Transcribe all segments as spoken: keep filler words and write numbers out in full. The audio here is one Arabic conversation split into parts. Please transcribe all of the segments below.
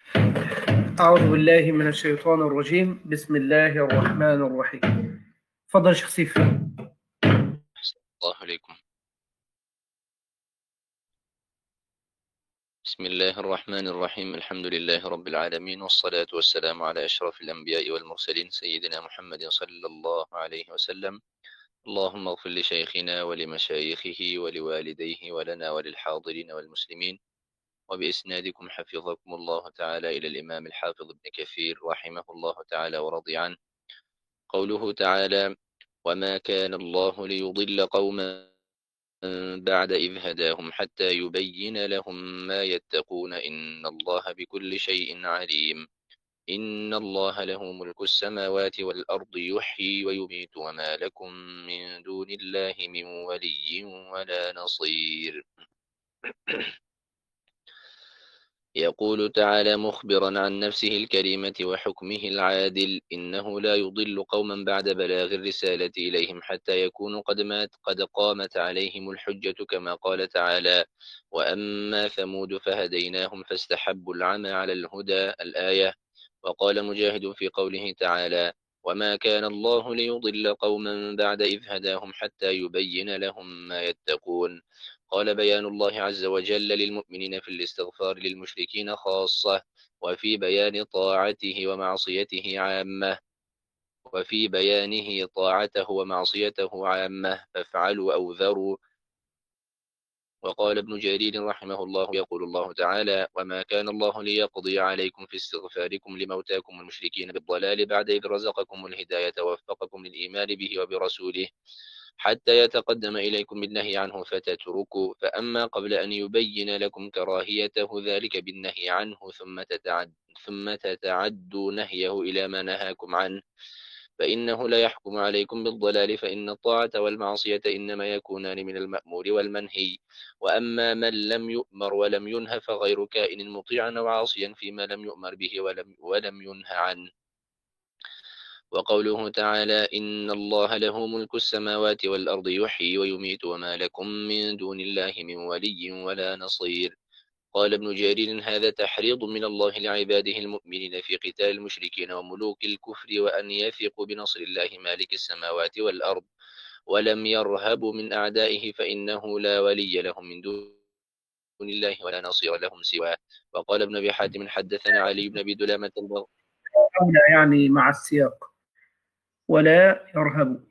أعوذ بالله من الشيطان الرجيم. بسم الله الرحمن الرحيم. تفضل شيخ سيف. أحسن الله عليكم. بسم الله الرحمن الرحيم. الحمد لله رب العالمين، والصلاة والسلام على أشرف الأنبياء والمرسلين سيدنا محمد صلى الله عليه وسلم. اللهم اغفر لشيخنا ولمشايخه ولوالديه ولنا وللحاضرين والمسلمين. وبإسنادكم حفظكم الله تعالى إلى الإمام الحافظ ابن كثير رحمه الله تعالى ورضي عنه. قوله تعالى: وما كان الله ليضل قوما بعد إذ هداهم حتى يبين لهم ما يتقون إن الله بكل شيء عليم. إن الله له ملك السماوات والأرض يحيي ويميت وما لكم من دون الله من ولي ولا نصير. يقول تعالى مخبرا عن نفسه الكريمة وحكمه العادل: إنه لا يضل قوما بعد بلاغ الرسالة إليهم حتى يكونوا قد مات قد قامت عليهم الحجة، كما قال تعالى: وأما ثمود فهديناهم فاستحبوا العمى على الهدى، الآية. وقال مجاهد في قوله تعالى: وما كان الله ليضل قوما بعد إذ هداهم حتى يبين لهم ما يتقون. قال: بيان الله عز وجل للمؤمنين في الاستغفار للمشركين خاصة، وفي بيان طاعته ومعصيته عامة وفي بيانه طاعته ومعصيته عامة فافعلوا أو ذروا. وقال ابن جرير رحمه الله: يقول الله تعالى: وما كان الله ليقضي عليكم في استغفاركم لموتاكم المشركين بالضلال بعد إذ رزقكم الهداية ووفقكم للإيمان به وبرسوله حتى يتقدم إليكم بالنهي عنه فتتركوا، فأما قبل أن يبين لكم كراهيته ذلك بالنهي عنه ثم تتعد ثم تتعدوا نهيه إلى ما نهاكم عنه، فإنه لا يحكم عليكم بالضلال، فإن الطاعة والمعصية إنما يكونان من المأمور والمنهي. وأما من لم يؤمر ولم ينه فغير كائن مطيعا أو عاصيا فيما لم يؤمر به ولم, ولم ينه عنه. وقوله تعالى: إن الله له ملك السماوات والأرض يحيي ويميت وما لكم من دون الله من ولي ولا نصير. قال ابن جرير: هذا تحريض من الله لعباده المؤمنين في قتال المشركين وملوك الكفر، وأن يثقوا بنصر الله مالك السماوات والأرض، ولم يرهبوا من أعدائه، فإنه لا ولي لهم من دون الله ولا نصير لهم سواه. وقال ابن أبي حاتم: حدثنا علي بن أبي دلامة البغ أولى يعني مع السياق ولا يرهب.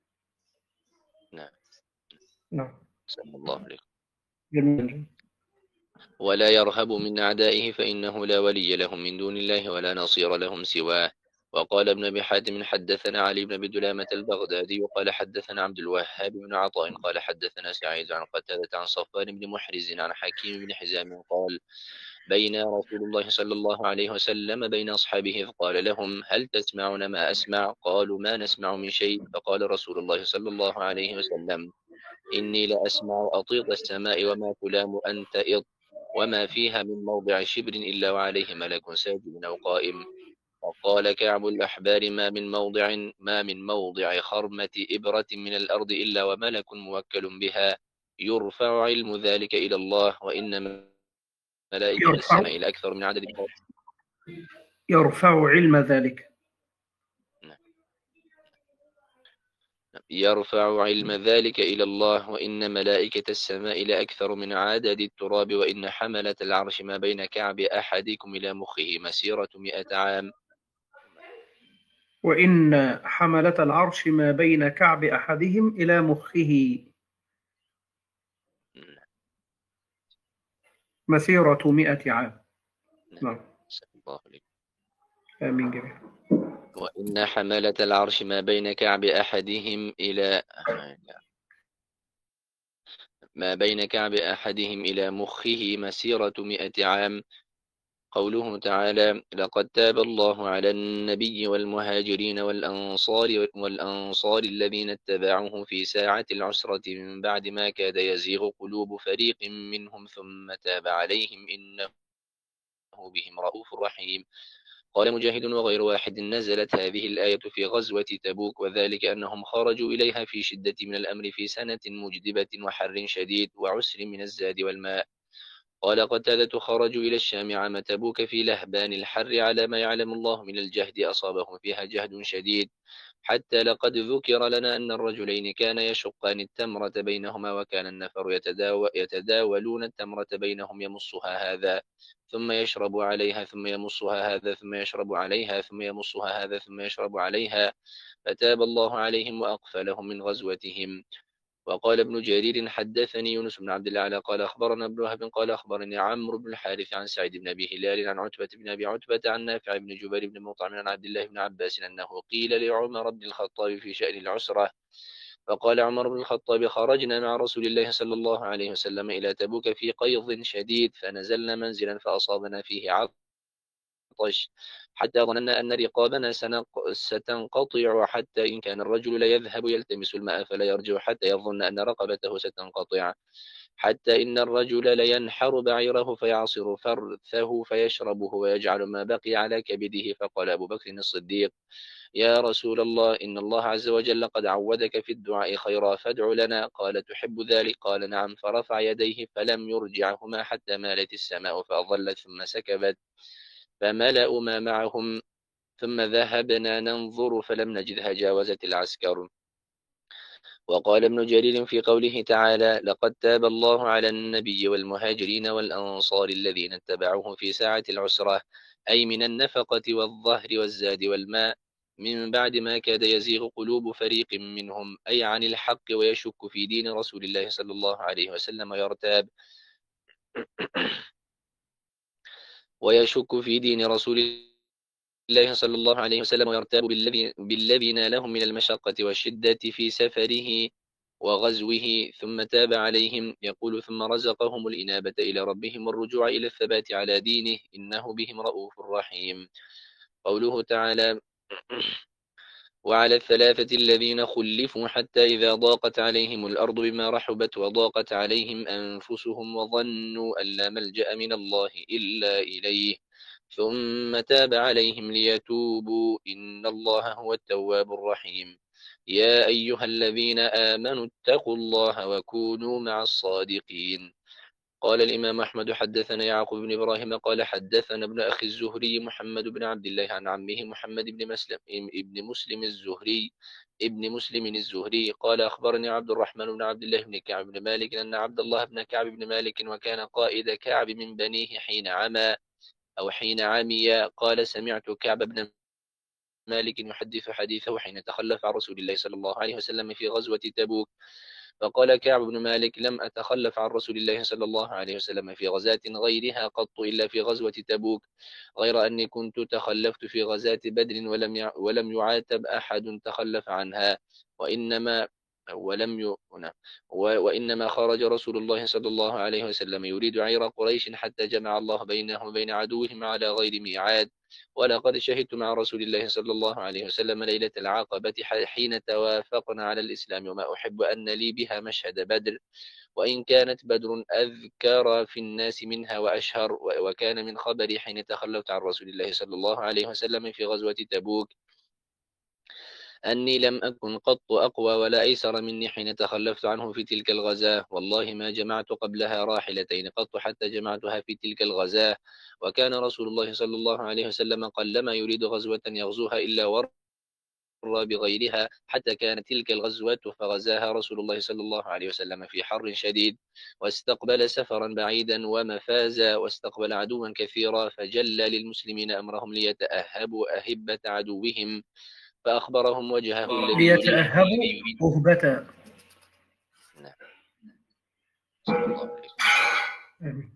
نعم، نعم. سلام الله عليكم. جميل. ولا يرهب من أعدائه، فإنه لا ولي لهم من دون الله ولا نصير لهم سواه. وقال ابن أبي حاتم: حدثنا علي بن أبي دلامة البغدادي وقال حدثنا عبد الوهاب بن عطاء قال حدثنا سعيد عن قتادة عن صفوان بن محرز عن حكيم بن حزام قال: بين رسول الله صلى الله عليه وسلم بين أصحابه فقال لهم: هل تسمعون ما أسمع؟ قالوا: ما نسمع من شيء. فقال رسول الله صلى الله عليه وسلم: إني لأسمع أطيط السماء وما تلام أن تئط، وما فيها من موضع شبر إلا وعليه ملك ساجد أو قائم. وقال كعب الأحبار: ما من موضع ما من موضع خرمة إبرة من الأرض إلا وملك موكل بها، يرفع علم ذلك إلى الله، وإن ملائكة يرفع السماء لأكثر من عدد يرفع علم ذلك. يرفع علم ذلك إلى الله، وإن ملائكة السماء لأكثر من عدد التراب، وإن حملة العرش ما بين كعب أحدكم إلى مخه مسيرة مئة عام. وإن حملة العرش ما بين كعب أحدهم إلى مخه مسيرة مئة عام. نعم. الله عليك. آمين جميعا. وإن حملة العرش ما بين كعب أحدهم إلى ما بين كعب أحدهم إلى مخه مسيرة مئة عام. قوله تعالى: لقد تاب الله على النبي والمهاجرين والأنصار والأنصار الذين اتبعوه في ساعة العسرة من بعد ما كاد يزيغ قلوب فريق منهم ثم تاب عليهم إنه بهم رؤوف رحيم. قال مجاهد وغير واحد: نزلت هذه الآية في غزوة تبوك، وذلك أنهم خرجوا إليها في شدة من الأمر في سنة مجدبة وحر شديد وعسر من الزاد والماء. قال قتادة خرجوا إلى الشام عام تبوك في لهبان الحر على ما يعلم الله من الجهد أصابهم فيها جهد شديد، حتى لقد ذكر لنا أن الرجلين كان يشقان التمرة بينهما، وكان النفر يتداو يتداولون التمرة بينهم، يمصها هذا ثم يشرب عليها ثم يمصها هذا ثم يشرب عليها ثم يمصها هذا ثم يشرب عليها، فتاب الله عليهم وأقفلهم من غزوتهم. وقال ابن جرير حدثني يونس بن عبد الله قال أخبرنا ابن وهب قال أخبرني عمرو بن الحارث عن سعيد بن أبي هلال عن عتبة بن أبي عتبة عن نافع بن جبير بن مطعم عن عبد الله بن عباس أنه قيل لعمر بن الخطاب في شأن العسرة، فقال عمر بن الخطاب خرجنا مع رسول الله صلى الله عليه وسلم إلى تبوك في قيض شديد، فنزلنا منزلا فأصابنا فيه عطش حتى ظننا أن رقابنا ستنقطع، حتى إن كان الرجل ليذهب يلتمس الماء فلا يرجع حتى يظن أن رقبته ستنقطع، حتى إن الرجل لينحر بعيره فيعصر فرثه فيشربه ويجعل ما بقي على كبده. فقال أبو بكر الصديق يا رسول الله إن الله عز وجل قد عودك في الدعاء خيرا فادع لنا. قال تحب ذلك؟ قال نعم. فرفع يديه فلم يرجعهما حتى مالت السماء فأظلت ثم سكبت، فملأوا ما معهم، ثم ذهبنا ننظر فلم نجدها جاوزت العسكر. وقال ابن جرير في قوله تعالى لقد تاب الله على النبي والمهاجرين والأنصار الذين اتبعوه في ساعة العسرة، أي من النفقة والظهر والزاد والماء، من بعد ما كاد يزيغ قلوب فريق منهم، أي عن الحق ويشك في دين رسول الله صلى الله عليه وسلم ويرتاب ويشك في دين رسول الله صلى الله عليه وسلم ويرتاب بالذي, بالذي نالهم من المشقة والشدة في سفره وغزوه، ثم تاب عليهم. يقول ثم رزقهم الإنابة إلى ربهم والرجوع إلى الثبات على دينه إنه بهم رؤوف رحيم. قوله تعالى وعلى الثلاثة الذين خلفوا حتى إذا ضاقت عليهم الأرض بما رحبت وضاقت عليهم أنفسهم وظنوا أن لا ملجأ من الله إلا إليه ثم تاب عليهم ليتوبوا إن الله هو التواب الرحيم. يا أيها الذين آمنوا اتقوا الله وكونوا مع الصادقين. قال الإمام أحمد حدثنا يعقوب بن إبراهيم قال حدثنا ابن أخي الزهري محمد بن عبد الله عن عمه محمد بن مسلم ابن مسلم الزهري ابن مسلم الزهري قال أخبرني عبد الرحمن بن عبد الله بن كعب بن مالك أن عبد الله بن كعب بن مالك وكان قائد كعب من بنيه حين عمى أو حين عمي قال سمعت كعب بن مالك يحدث حديثه حين تخلف عن رسول الله صلى الله عليه وسلم في غزوة تبوك، فقال كعب بن مالك لم أتخلف عن رسول الله صلى الله عليه وسلم في غزاة غيرها قط إلا في غزوة تبوك، غير أني كنت تخلفت في غزاة بدر ولم ولم يعاتب أحد تخلف عنها، وإنما ولم ي... وإنما خرج رسول الله صلى الله عليه وسلم يريد عير قريش حتى جمع الله بينهم وبين عدوهم على غير ميعاد. ولقد شهدت مع رسول الله صلى الله عليه وسلم ليلة العقبة حين توافقنا على الإسلام، وما أحب أن لي بها مشهد بدر، وإن كانت بدر أذكر في الناس منها وأشهر. وكان من خبري حين تخلفت عن رسول الله صلى الله عليه وسلم في غزوة تبوك أني لم أكن قط أقوى ولا أيسر مني حين تخلفت عنه في تلك الغزاة، والله ما جمعت قبلها راحلتين قط حتى جمعتها في تلك الغزاة. وكان رسول الله صلى الله عليه وسلم قلما يريد غزوة يغزوها إلا ور بغيرها، حتى كانت تلك الغزوة فغزاها رسول الله صلى الله عليه وسلم في حر شديد، واستقبل سفرا بعيدا ومفازا، واستقبل عدوا كثيرا، فجل للمسلمين أمرهم ليتأهبوا أهبة عدوهم، فأخبرهم وجهه الذي يريد ليتأهبوا أهبة. نعم. صلى الله عليه وسلم.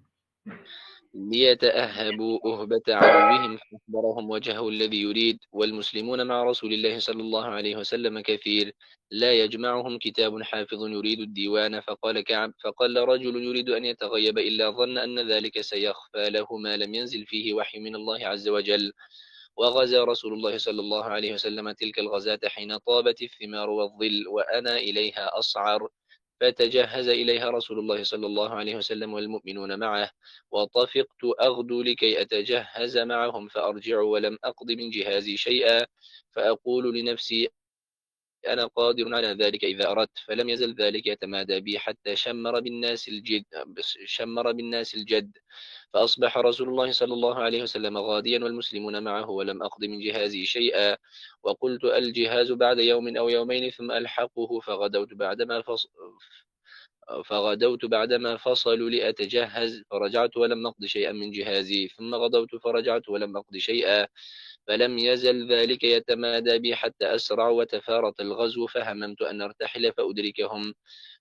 ليتأهبوا أهبة عدوهم، فأخبرهم وجهه الذي يريد. والمسلمون مع رسول الله صلى الله عليه وسلم كثير لا يجمعهم كتاب حافظ يريد الديوان. فقال كعب فقال رجل يريد أن يتغيب إلا ظن أن ذلك سيخفى له ما لم ينزل فيه وحي من الله عز وجل. وغزا رسول الله صلى الله عليه وسلم تلك الغزاة حين طابت الثمار والظل وأنا إليها أصعر، فتجهز إليها رسول الله صلى الله عليه وسلم والمؤمنون معه، وطفقت أغدو لكي أتجهز معهم فأرجع ولم أقض من جهازي شيئا، فأقول لنفسي أنا قادر على ذلك إذا أردت. فلم يزل ذلك يتمادى بي حتى شمر بالناس الجد شمر بالناس الجد فأصبح رسول الله صلى الله عليه وسلم غاديا والمسلمون معه ولم أقض من جهازي شيئا. وقلت الجهاز بعد يوم أو يومين ثم ألحقه. فغدوت بعدما فص... فغدوت بعدما فصلوا لأتجهز فرجعت ولم أقض شيئا من جهازي ثم غدوت فرجعت ولم أقض شيئا. فلم يزل ذلك يتمادى بي حتى أسرع وتفارط الغزو فهممت أن أرتحل فأدركهم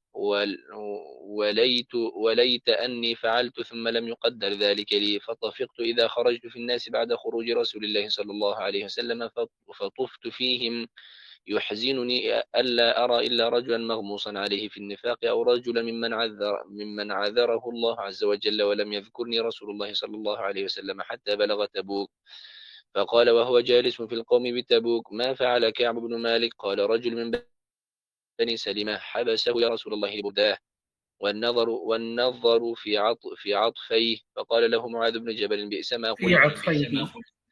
وليت, وليت أني فعلت ثم لم يقدر ذلك لي. فطفقت إذا خرجت في الناس بعد خروج رسول الله صلى الله عليه وسلم فطفت فيهم يحزنني ألا أرى إلا رجلا مغموصا عليه في النفاق أو رجلا ممن عذر ممن عذره الله عز وجل ولم يذكرني رسول الله صلى الله عليه وسلم حتى بلغ تبوك. فقال وهو جالس في القوم بتبوك ما فعل كعب بن مالك؟ قال رجل من بني سلمة حبسه يا رسول الله برداه والنظر والنظر في عطف في عطفيه. فقال له معاذ بن جبل بئس ما قلت في عطفيه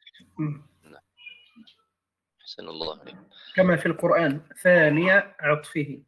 أحسن الله عليك كما في القرآن ثاني عطفه.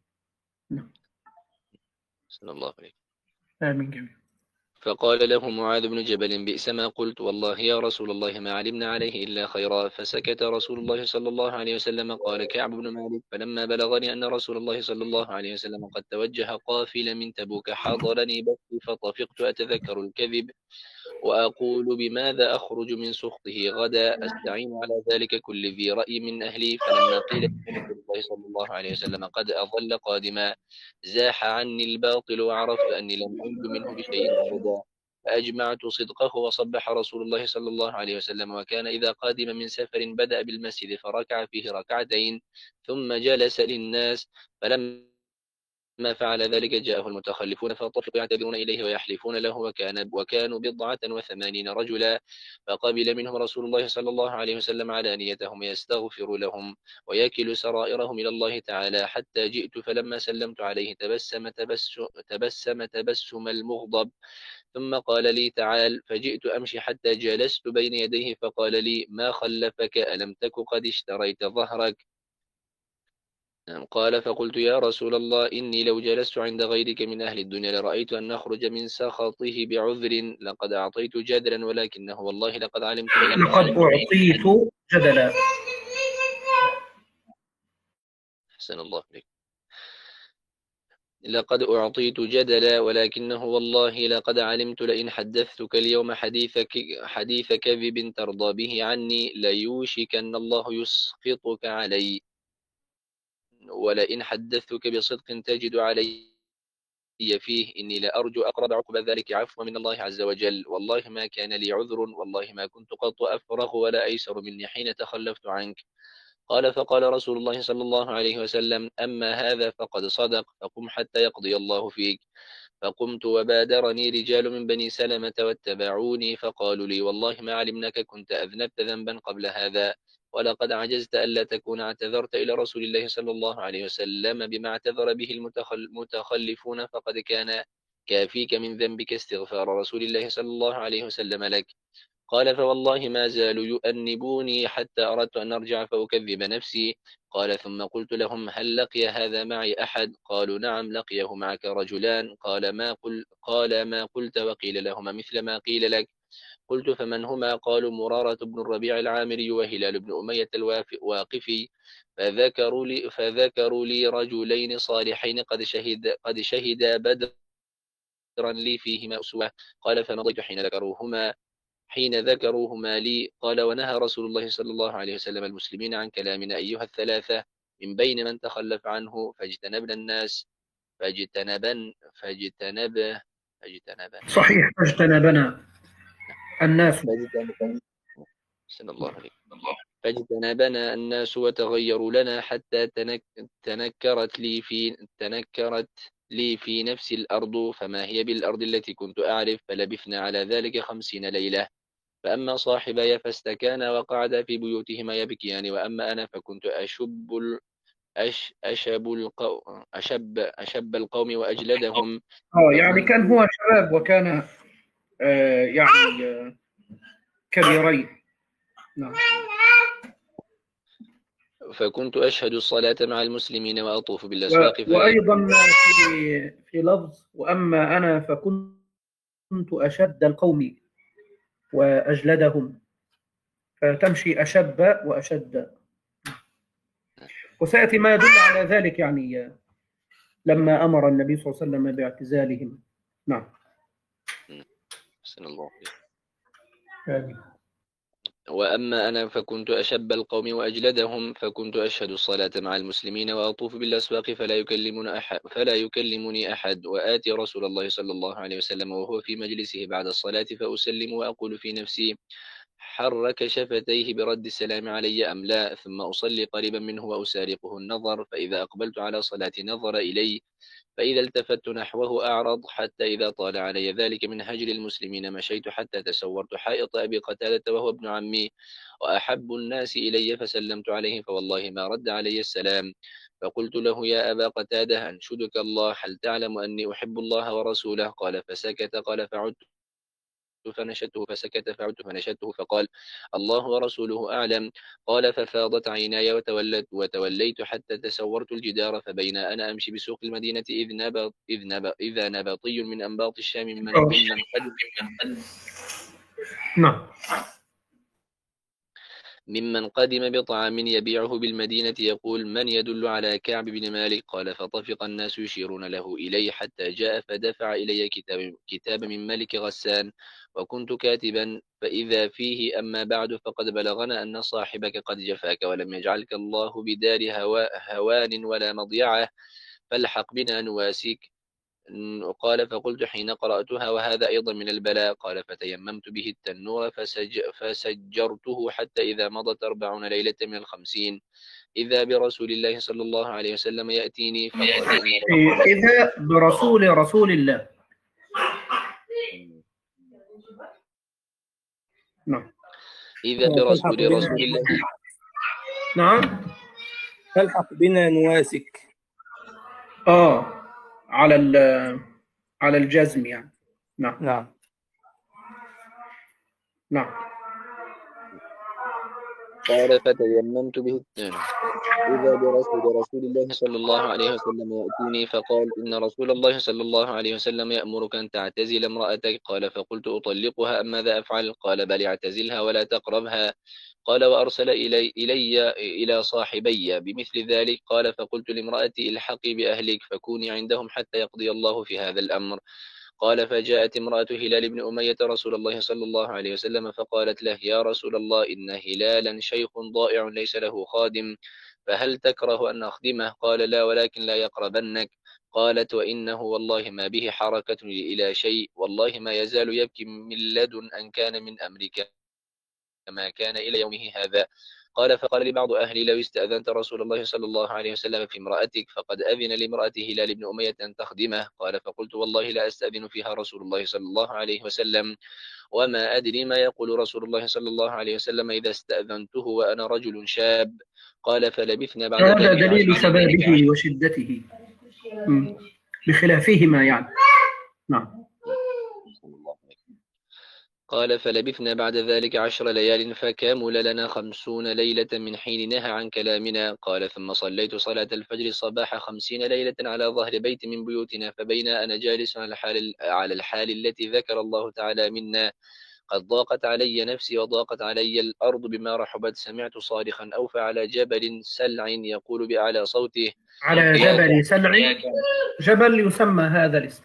أحسن الله عليك آمين جميل. فقال له معاذ بن جبل بئس ما قلت والله يا رسول الله ما علمنا عليه إلا خيرا. فسكت رسول الله صلى الله عليه وسلم. قال كعب بن مالك فلما بلغني أن رسول الله صلى الله عليه وسلم قد توجه قافلا من تبوك حضرني بثي فطفقت أتذكر الكذب وأقول بماذا أخرج من سخطه غدا أستعين على ذلك كل ذي رأي من أهلي. فلما قيل رسول الله صلى الله عليه وسلم قد أظل قادما زاح عني الباطل وعرفت أني لم أنج منه بشيء أبدا. فأجمعت صدقه وصبح رسول الله صلى الله عليه وسلم وكان إذا قادم من سفر بدأ بالمسجد فركع فيه ركعتين ثم جلس للناس. فلما ما فعل ذلك جاءه المتخلفون فطفقوا يعتذرون إليه ويحلفون له وكان وكانوا بضعة وثمانين رجلا. فقبل منهم رسول الله صلى الله عليه وسلم علانيتهم يستغفر لهم ويكل سرائرهم إلى الله تعالى حتى جئت فلما سلمت عليه تبسم تبسم تبسم, تبسم المغضب ثم قال لي تعال. فجئت أمشي حتى جلست بين يديه فقال لي ما خلفك ألم تك قد اشتريت ظهرك؟ قال فقلت يا رسول الله إني لو جلست عند غيرك من أهل الدنيا لرأيت أن نخرج من سخطه بعذر لقد أعطيت جدلا ولكنه والله لقد علمت لقد أعطيت جدلا. أحسن الله عليك لقد أعطيت جدلا ولكنه والله لقد علمت لئن حدثتك اليوم حديث حديث كذب ترضى به عني ليوشكن الله يسخطك علي ولئن حدثتك بصدق تجد علي فيه إني لأرجو أقرب عقب ذلك عفو من الله عز وجل. والله ما كان لي عذر والله ما كنت قط أفرغ ولا أيسر مني حين تخلفت عنك. قال فقال رسول الله صلى الله عليه وسلم أما هذا فقد صدق فقم حتى يقضي الله فيك. فقمت وبادرني رجال من بني سلمة واتبعوني فقالوا لي والله ما علمناك كنت أذنبت ذنبا قبل هذا ولقد عجزت ألا تكون اعتذرت إلى رسول الله صلى الله عليه وسلم بما اعتذر به المتخلفون فقد كان كافيك من ذنبك استغفار رسول الله صلى الله عليه وسلم لك. قال فوالله ما زالوا يؤنبوني حتى أردت أن أرجع فأكذب نفسي. قال ثم قلت لهم هل لقي هذا معي أحد؟ قالوا نعم لقيه معك رجلان. قال ما, قل قال ما قلت؟ وقيل لهما مثل ما قيل لك. قلت فمن هما؟ قالوا مرارة بن الربيع العامري وهلال بن أمية الواقفي. فذكروا لي, فذكروا لي رجلين صالحين قد شهد قد شهدا بدرا لي فيهما أسوة. قال فمضيت حين ذكروهما حين ذكروهما لي. قال ونهى رسول الله صلى الله عليه وسلم المسلمين عن كلامنا أيها الثلاثة من بين من تخلف عنه فاجتنبنا الناس فاجتنبن فاجتنب فاجتنبن صحيح فاجتنبنا الناس فاجتنبنا الناس وتغيروا لنا حتى تنك تنكرت لي في تنكرت لي في نفس الأرض فما هي بالأرض التي كنت أعرف. فلبثنا على ذلك خمسين ليلة. فأما صاحباي فاستكانا وقعدا في بيوتهما يبكيان وأما أنا فكنت أشب ال... أش... أشب, القو... أشب أشب القوم وأجلدهم. آه يعني كان هو شباب وكان آه يعني آه كبيرين. نعم. فكنت أشهد الصلاة مع المسلمين وأطوف بالأسواق فلا وأيضا في في لفظ وأما أنا فكنت أشد القوم وأجلدهم، فتمشي أشب وأشد، وسيأتي ما يدل على ذلك يعني لما أمر النبي صلى الله عليه وسلم باعتزالهم. نعم. أحسن الله فيك. آمين. وأما أنا فكنت أشب القوم وأجلدهم، فكنت أشهد الصلاة مع المسلمين وأطوف بالأسواق فلا يكلمني أحد فلا يكلمني أحد وآتي رسول الله صلى الله عليه وسلم وهو في مجلسه بعد الصلاة فأسلم وأقول في نفسي حرك شفتيه برد السلام علي أم لا، ثم أصلي قريبا منه وأسارقه النظر، فإذا أقبلت على صلاتي نظر إلي، فإذا التفت نحوه أعرض، حتى إذا طال علي ذلك من هجر المسلمين مشيت حتى تسورت حائط أبي قتادة وهو ابن عمي وأحب الناس إلي، فسلمت عليه فوالله ما رد علي السلام، فقلت له يا أبا قتادة أنشدك الله هل تعلم أني أحب الله ورسوله؟ قال فسكت. قال فعدت فنشدته فسكت، فعدت فنشدته فقال الله ورسوله أعلم. قال ففاضت عيناي وتولت وتوليت حتى تسورت الجدار، فبين أنا أمشي بسوق المدينة إذ نبط إذ نبط إذا نبطي من أنباط الشام من ممن قد نعم. ممن قدم بطعام يبيعه بالمدينة يقول من يدل على كعب بن مالك؟ قال فطفق الناس يشيرون له إلي حتى جاء فدفع إلي كتاب, كتاب من ملك غسان وكنت كاتبا، فإذا فيه أما بعد فقد بلغنا أن صاحبك قد جفاك ولم يجعلك الله بدار هوا هوان ولا مضيعة، فالحق بنا نواسيك. قال فقلت حين قرأتها وهذا أيضا من البلاء. قال فتيممت به التنور فسج فسجرته حتى إذا مضت أربعون ليلة من الخمسين إذا برسول الله صلى الله عليه وسلم يأتيني فقال إذا برسول رسول الله. نعم. إذا برسول رسول الله. نعم. تلحق بنا نواسك. آه على على الجزم يعني. نعم. نعم. نعم. قال فتيممت به التنور إذا برسول رسول الله صلى الله عليه وسلم يأتيني فقال إن رسول الله صلى الله عليه وسلم يأمرك أن تعتزل امرأتك. قال فقلت أطلقها أم ماذا أفعل؟ قال بل اعتزلها ولا تقربها. قال وأرسل إلي, إلي إلى صاحبي بمثل ذلك. قال فقلت لامرأتي الحقي بأهلك فكوني عندهم حتى يقضي الله في هذا الأمر. قال فجاءت امرأة هلال بن أمية رسول الله صلى الله عليه وسلم فقالت له يا رسول الله إن هلالا شيخ ضائع ليس له خادم، فهل تكره أن أخدمه؟ قال لا ولكن لا يقربنك. قالت وإنه والله ما به حركة إلى شيء، والله ما يزال يبكي من لدن أن كان من أمريكا كما كان إلى يومه هذا. قال فقال لي بعض أهلي لو استأذنت رسول الله صلى الله عليه وسلم في امرأتك فقد أذن لامرأة هلال بن أمية أن تخدمه. قال فقلت والله لا أستأذن فيها رسول الله صلى الله عليه وسلم، وما أدري ما يقول رسول الله صلى الله عليه وسلم إذا استأذنته وأنا رجل شاب. قال فلبثنا بعد ذلك. هذا دليل شبابه وشدته بخلافهما يعني. نعم. قال فلبثنا بعد ذلك عشر ليال فكامل لنا خمسون ليلة من حين نهى عن كلامنا. قال ثم صليت صلاة الفجر صباح خمسين ليلة على ظهر بيت من بيوتنا، فبين أنا جالس على الحال, على الحال التي ذكر الله تعالى منا قد ضاقت علي نفسي وضاقت علي الأرض بما رحبت، سمعت صارخا أوفى على جبل سلع يقول بأعلى صوته على جبل سلع، جبل يسمى هذا الاسم،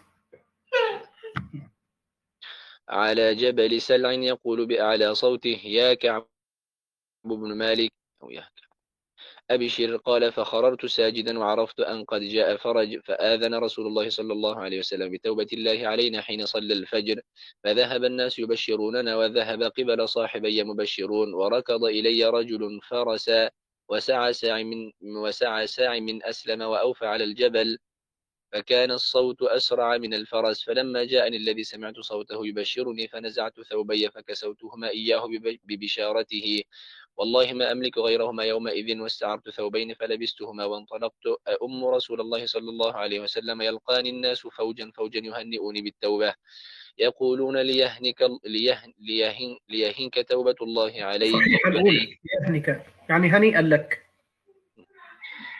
على جبل سلع يقول بأعلى صوته يا كعب بن مالك أو يا كعب أبشر. قال فخررت ساجدا وعرفت أن قد جاء فرج، فآذن رسول الله صلى الله عليه وسلم بتوبة الله علينا حين صلى الفجر، فذهب الناس يبشروننا وذهب قبل صاحبي مبشرون، وركض إلي رجل فرسا وسعى ساع من, وسعى ساع من أسلم وأوفى على الجبل، فكان الصوت أسرع من الفرس، فلما جاءني الذي سمعت صوته يبشرني فنزعت ثوبي فكسوتهما إياه ببشارته، والله ما أملك غيرهما يومئذ، واستعرت ثوبين فلبستهما وانطلقت أم رسول الله صلى الله عليه وسلم، يلقاني الناس فوجا فوجا يهنئوني بالتوبة يقولون ليهنك, ليهن ليهن ليهنك توبة الله عليك. صحيح الأولى ليهنك يعني هنيئا لك.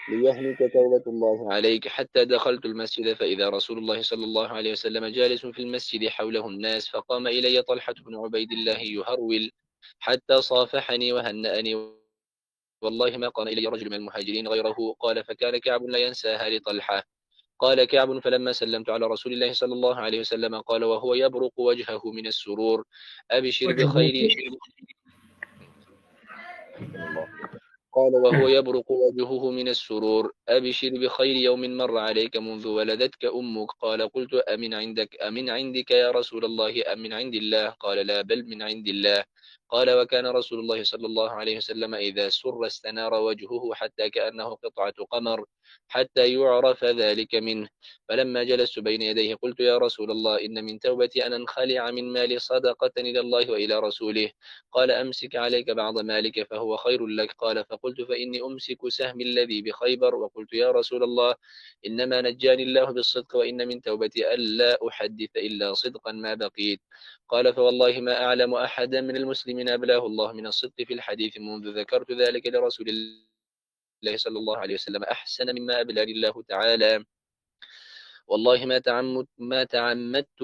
ليهلك توبة الله عليك. حتى دخلت المسجد فإذا رسول الله صلى الله عليه وسلم جالس في المسجد حوله الناس، فقام إلي طلحة بن عبيد الله يهرول حتى صافحني وهنأني، والله ما قام إلي رجل من المهاجرين غيره. قال فكان كعب لا ينساها لطلحة. قال كعب فلما سلمت على رسول الله صلى الله عليه وسلم قال وهو يبرق وجهه من السرور أبشر وجهه بخير. الله. قال وهو يبرق وجهه من السرور أبشر بخير يوم مر عليك منذ ولدتك أمك. قال قلت أمن عندك أمن عندك يا رسول الله أم من عند الله؟ قال لا بل من عند الله. قال وكان رسول الله صلى الله عليه وسلم إذا سر استنار وجهه حتى كأنه قطعة قمر حتى يعرف ذلك منه. فلما جلست بين يديه قلت يا رسول الله إن من توبتي أن أنخلع من مالي صدقة إلى الله وإلى رسوله. قال أمسك عليك بعض مالك فهو خير لك. قال فقلت فإني أمسك سهمي الذي بخيبر. وقلت يا رسول الله إنما نجاني الله بالصدق وإن من توبتي ألا أحدث إلا صدقا ما بقيت. قال فوالله ما أعلم أحدا من المسلمين أبلاه الله من الصدق في الحديث منذ ذكرت ذلك لرسول الله صلى الله عليه وسلم أحسن مما أبلاني الله تعالى. والله ما تعمدت ما تعمدت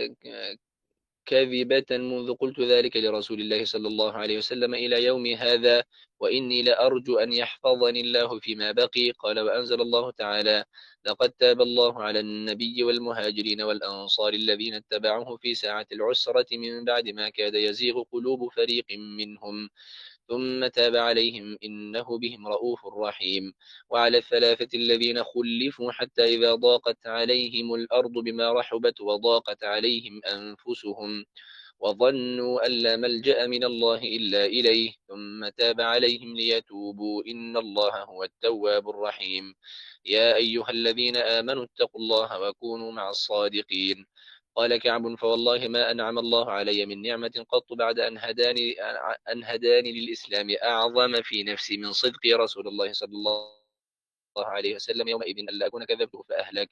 كاذبة منذ قلت ذلك لرسول الله صلى الله عليه وسلم إلى يوم هذا، وإني لأرجو أن يحفظني الله فيما بقي. قال وأنزل الله تعالى لقد تاب الله على النبي والمهاجرين والأنصار الذين اتبعوه في ساعة العسرة من بعد ما كاد يزيغ قلوب فريق منهم ثم تاب عليهم إنه بهم رؤوف رحيم. وعلى الثلاثة الذين خلفوا حتى إذا ضاقت عليهم الأرض بما رحبت وضاقت عليهم أنفسهم وظنوا أن لا ملجأ من الله إلا إليه ثم تاب عليهم ليتوبوا إن الله هو التواب الرحيم. يا أيها الذين آمنوا اتقوا الله وكونوا مع الصادقين. قال كعب فوالله ما أنعم الله علي من نعمة قط بعد أن هداني, أن هداني للإسلام أعظم في نفسي من صدق رسول الله صلى الله عليه وسلم يومئذ ألا أكون كذبته فأهلك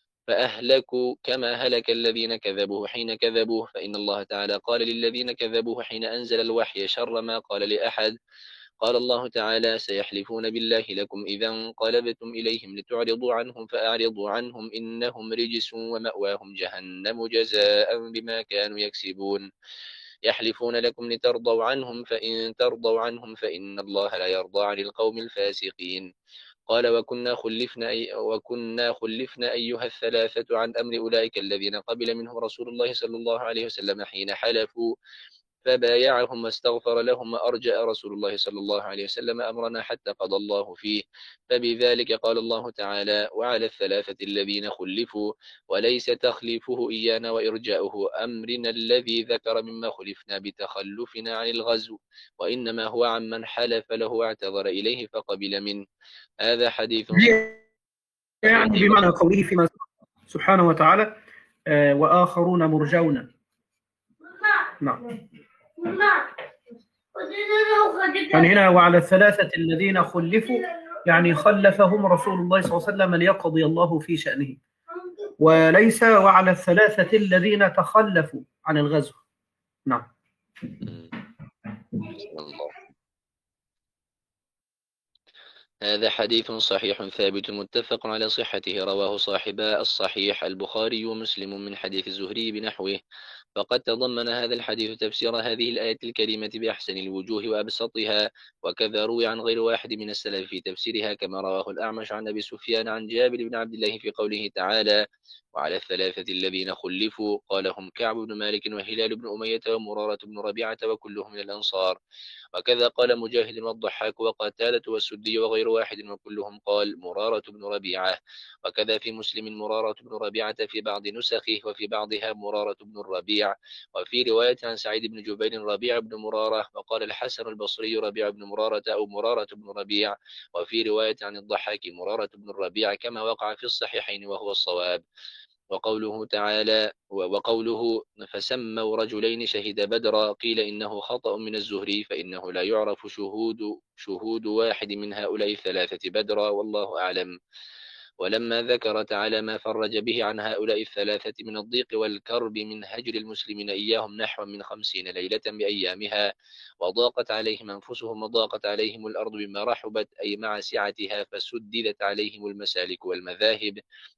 فأهلكوا كما هلك الذين كذبوه حين كذبوه. فإن الله تعالى قال للذين كذبوه حين أنزل الوحي شر ما قال لأحد. قال الله تعالى سيحلفون بالله لكم إذا انقلبتم إليهم لتعرضوا عنهم فأعرضوا عنهم إنهم رجس ومأواهم جهنم جزاء بما كانوا يكسبون. يحلفون لكم لترضوا عنهم فإن ترضوا عنهم فإن الله لا يرضى عن القوم الفاسقين. قال وكنا خلفنا, أي وكنا خلفنا أيها الثلاثة عن أمر أولئك الذين قبل منهم رسول الله صلى الله عليه وسلم حين حلفوا فبايعهم واستغفر لهم وأرجأ رسول الله صلى الله عليه وسلم أمرنا حتى قضى الله فيه. فبذلك قال الله تعالى وعلى الثلاثة الذين خلفوا وليس تخليفه إيانا وإرجاؤه أمرنا الذي ذكر مما خلفنا بتخلفنا عن الغزو، وإنما هو عمن حلف له واعتذر إليه فقبل منه. هذا حديث يعني بمعنى قوله فيما سبحانه وتعالى آه وآخرون مرجون. نعم. يعني هنا وعلى الثلاثة الذين خلفوا يعني خلفهم رسول الله صلى الله عليه وسلم ليقضي الله في شأنه، وليس وعلى الثلاثة الذين تخلفوا عن الغزو. نعم. الله. هذا حديث صحيح ثابت متفق على صحته، رواه صاحبا الصحيح البخاري ومسلم من حديث الزهري بنحوه. فقد تضمن هذا الحديث تفسير هذه الآية الكريمة بأحسن الوجوه وأبسطها، وكذا روي عن غير واحد من السلف في تفسيرها كما رواه الأعمش عن أبي سفيان عن جابر بن عبد الله في قوله تعالى وعلى الثلاثة الذين خلفوا. قال هم كعب بن مالك وهلال بن أمية ومرارة بن ربيعة وكلهم من الأنصار. وكذا قال مجاهد والضحاك وقتادة والسدي وغير واحد وكلهم قال مرارة بن ربيعة. وكذا في مسلم مرارة بن ربيعة في بعض نسخه وفي بعضها مرارة بن الربيع. وفي رواية عن سعيد بن جبير ربيع بن مرارة. وقال الحسن البصري ربيع بن مرارة أو مرارة بن ربيع. وفي رواية عن الضحاك مرارة بن الربيع كما وقع في الصحيحين وهو الصواب. وقوله تعالى وقوله فسموا رجلين شهد بدرا قيل إنه خطأ من الزهري فإنه لا يعرف شهود شهود واحد من هؤلاء الثلاثة بدرا والله أعلم. ولما ذكر تعالى ما فرج به عن هؤلاء الثلاثة من الضيق والكرب من هجر المسلمين إياهم نحو من خمسين ليلة بأيامها، وضاقت عليهم أنفسهم وضاقت عليهم الأرض بما رحبت أي مع سعتها، فسددت عليهم المسالك والمذاهب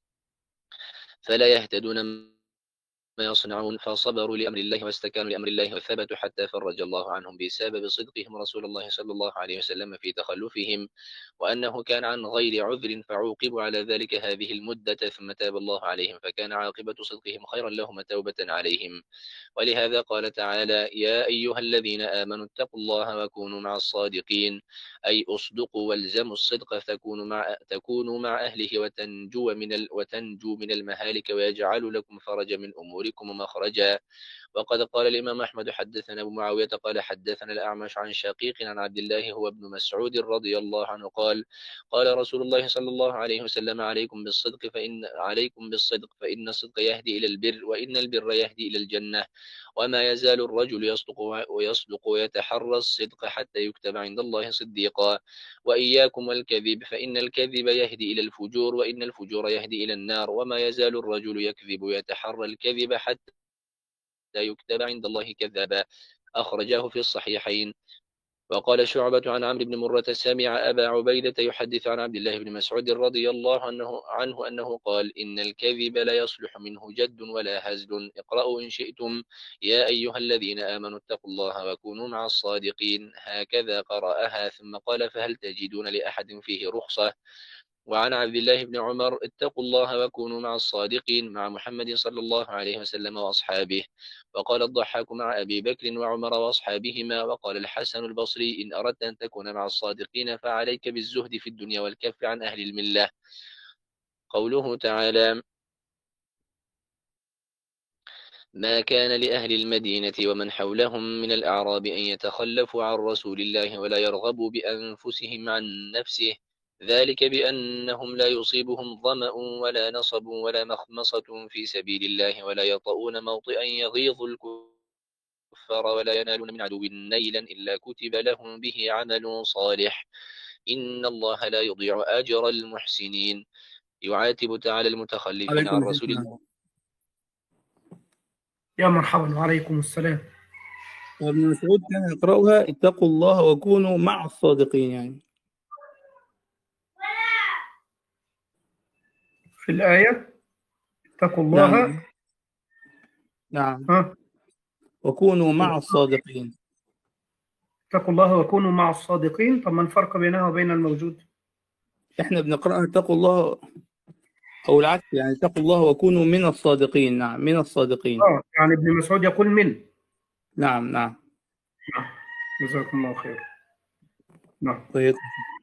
فلا يهتدون ما يصنعون، فصبروا لأمر الله واستكانوا لأمر الله وثبتوا حتى فرج الله عنهم بسبب صدقهم رسول الله صلى الله عليه وسلم في تخلفهم، وأنه كان عن غير عذر فعوقبوا على ذلك هذه المدة، ثم تاب الله عليهم فكان عاقبة صدقهم خيرا لهم توبة عليهم. ولهذا قال تعالى: يا أيها الذين آمنوا اتقوا الله وكونوا مع الصادقين، أي أصدقوا والزموا الصدق تكونوا مع, تكونوا مع أهله وتنجو من, ال وتنجو من المهالك ويجعل لكم فرجا من أموركم ومخرجا. وقد قال الإمام أحمد حدثنا أبو معاوية قال حدثنا الأعمش عن شقيق عن عبد الله هو ابن مسعود رضي الله عنه قال: قال رسول الله صلى الله عليه وسلم: عليكم بالصدق فإن عليكم بالصدق فإن الصدق يهدي إلى البر، وإن البر يهدي إلى الجنة، وما يزال الرجل يصدق ويصدق ويتحرى الصدق حتى يكتب عند الله صديقا، وإياكم والكذب فإن الكذب يهدي إلى الفجور، وإن الفجور يهدي إلى النار، وما يزال الرجل يكذب ويتحرى الكذب حتى يكتب عند الله كذابا، أخرجاه في الصحيحين. وقال شعبة عن عمرو بن مرة سمع أبا عبيدة يحدث عن عبد الله بن مسعود رضي الله عنه, عنه أنه قال: إن الكذب لا يصلح منه جد ولا هزل. اقرأوا إن شئتم يا أيها الذين آمنوا اتقوا الله وكونوا مع الصادقين، هكذا قرأها ثم قال: فهل تجدون لأحد فيه رخصة؟ وعن عبد الله بن عمر: اتقوا الله وكونوا مع الصادقين مع محمد صلى الله عليه وسلم وأصحابه. وقال الضحاك: مع أبي بكر وعمر وأصحابهما. وقال الحسن البصري: إن أردت أن تكون مع الصادقين فعليك بالزهد في الدنيا والكف عن أهل الملة. قوله تعالى: ما كان لأهل المدينة ومن حولهم من الأعراب أن يتخلفوا عن رسول الله ولا يرغبوا بأنفسهم عن نفسه، ذلك بأنهم لا يصيبهم ظمأ ولا نصب ولا مخمصة في سبيل الله ولا يطؤون موطئا يغيظ الكفار ولا ينالون من عدو نيلا إلا كتب لهم به عمل صالح، إن الله لا يضيع أجر المحسنين. يعاتب تعالى المتخلفين عن رسول الله. يا مرحبا وعليكم السلام. وابن مسعود كان يقرأها: اتقوا الله وكونوا مع الصادقين. يعني في الآية اتقوا الله. نعم, نعم. ها؟ وكونوا مع الصادقين. اتقوا الله وكونوا مع الصادقين. طب ما الفرق بينها وبين الموجود؟ احنا بنقرأها اتقوا الله أو العكس، يعني اتقوا الله وكونوا من الصادقين. نعم، من الصادقين. اه يعني ابن مسعود يقول من. نعم نعم نعم، جزاكم الله خير. نعم طيب.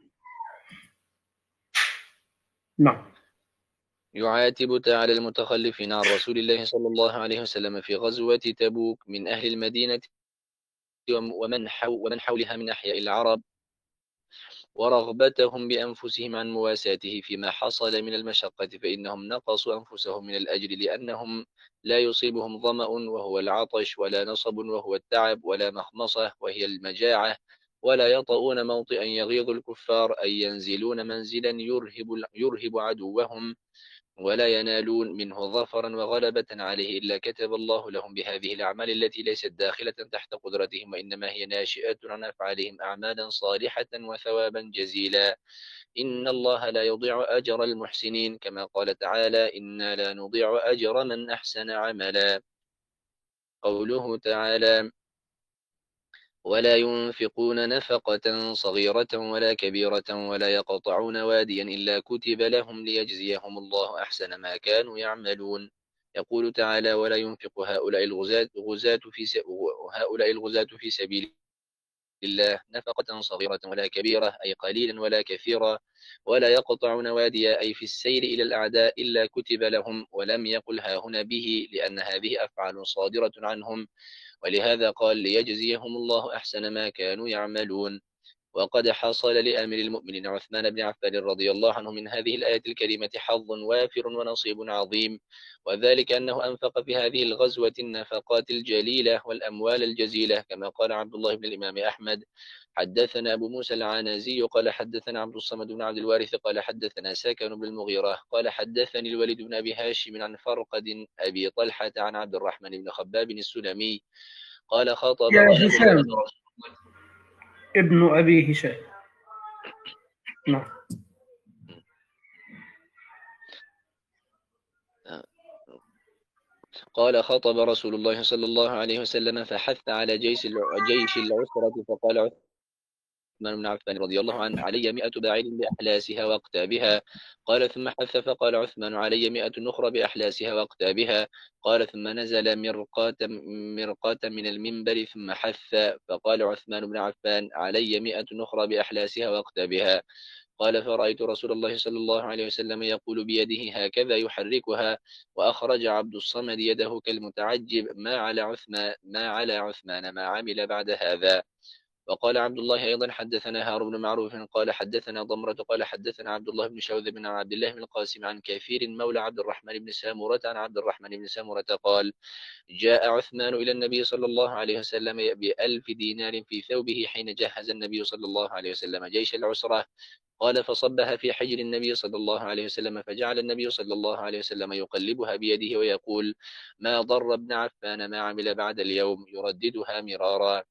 نعم. يعاتب تعالى المتخلفين عن رسول الله صلى الله عليه وسلم في غزوة تبوك من أهل المدينة ومن, حو ومن حولها من أحياء العرب، ورغبتهم بأنفسهم عن مواساته فيما حصل من المشقة، فإنهم نقصوا أنفسهم من الأجر لأنهم لا يصيبهم ظمأ وهو العطش، ولا نصب وهو التعب، ولا مخمصة وهي المجاعة، ولا يطؤون موطئا يغيظ الكفار أي ينزلون منزلا يرهب, يرهب عدوهم، ولا ينالون منه ظفرا وغلبة عليه إلا كتب الله لهم بهذه الأعمال التي ليست داخلة تحت قدرتهم، وإنما هي ناشئة عن أفعالهم أعمالا صالحة وثوابا جزيلا، إن الله لا يضيع أجر المحسنين، كما قال تعالى: إنا لا نضيع أجر من أحسن عملا. قوله تعالى: ولا ينفقون نفقة صغيرة ولا كبيرة ولا يقطعون واديا إلا كتب لهم ليجزيهم الله أحسن ما كانوا يعملون. يقول تعالى: ولا ينفق هؤلاء الغزاة, غزاة في س... هؤلاء الغزاة في سبيل الله نفقة صغيرة ولا كبيرة أي قليلا ولا كثيرا، ولا يقطعون واديا أي في السير إلى الأعداء إلا كتب لهم، ولم يقل هاهنا به لأن هذه أفعال صادرة عنهم، ولهذا قال: ليجزيهم الله أحسن ما كانوا يعملون. وقد حصل لأمير المؤمنين عثمان بن عفان رضي الله عنه من هذه الآية الكريمة حظ وافر ونصيب عظيم، وذلك أنه أنفق في هذه الغزوة النفقات الجليلة والأموال الجزيلة، كما قال عبد الله بن الإمام أحمد: حدثنا أبو موسى العنازي قال حدثنا عبد الصمد بن عبد الوارث قال حدثنا ساكن بن المغيرة قال حدثني الوليد بن أبي هاشم عن فرقد أبي طلحة عن عبد الرحمن بن خباب السلمي قال خاطب يا رسول هشام الله ابن أبي هشام. نعم. قال خاطب رسول الله صلى الله عليه وسلم فحث على جيش جيش العسرة، فقال عثمان بن عفان رضي الله عنه: علي مئة بعير بأحلاسها وأقتابها. قال ثم حث فقال عثمان: علي مئة نخرة بأحلاسها وأقتابها. قال ثم نزل مرقاة مرقاة من المنبر ثم حث فقال عثمان بن عفان: علي مئة نخرة بأحلاسها وأقتابها. قال فرأيت رسول الله صلى الله عليه وسلم يقول بيده هكذا يحركها، وأخرج عبد الصمد يده كالمتعجب: ما على عثمان ما على عثمان ما عمل بعد هذا. وقال عبد الله أيضا: حدثنا هارون بن معروف قال حدثنا ضمرة قال حدثنا عبد الله بن شوذب بن عبد الله بن القاسم عن كثير مولى عبد الرحمن بن سامورة عن عبد الرحمن بن سامورة قال: جاء عثمان إلى النبي صلى الله عليه وسلم بألف دينار في ثوبه حين جهز النبي صلى الله عليه وسلم جيش العسرة. قال فصبها في حجر النبي صلى الله عليه وسلم، فجعل النبي صلى الله عليه وسلم يقلبها بيده ويقول: ما ضر ابن عفان ما عمل بعد اليوم، يرددها مرارا.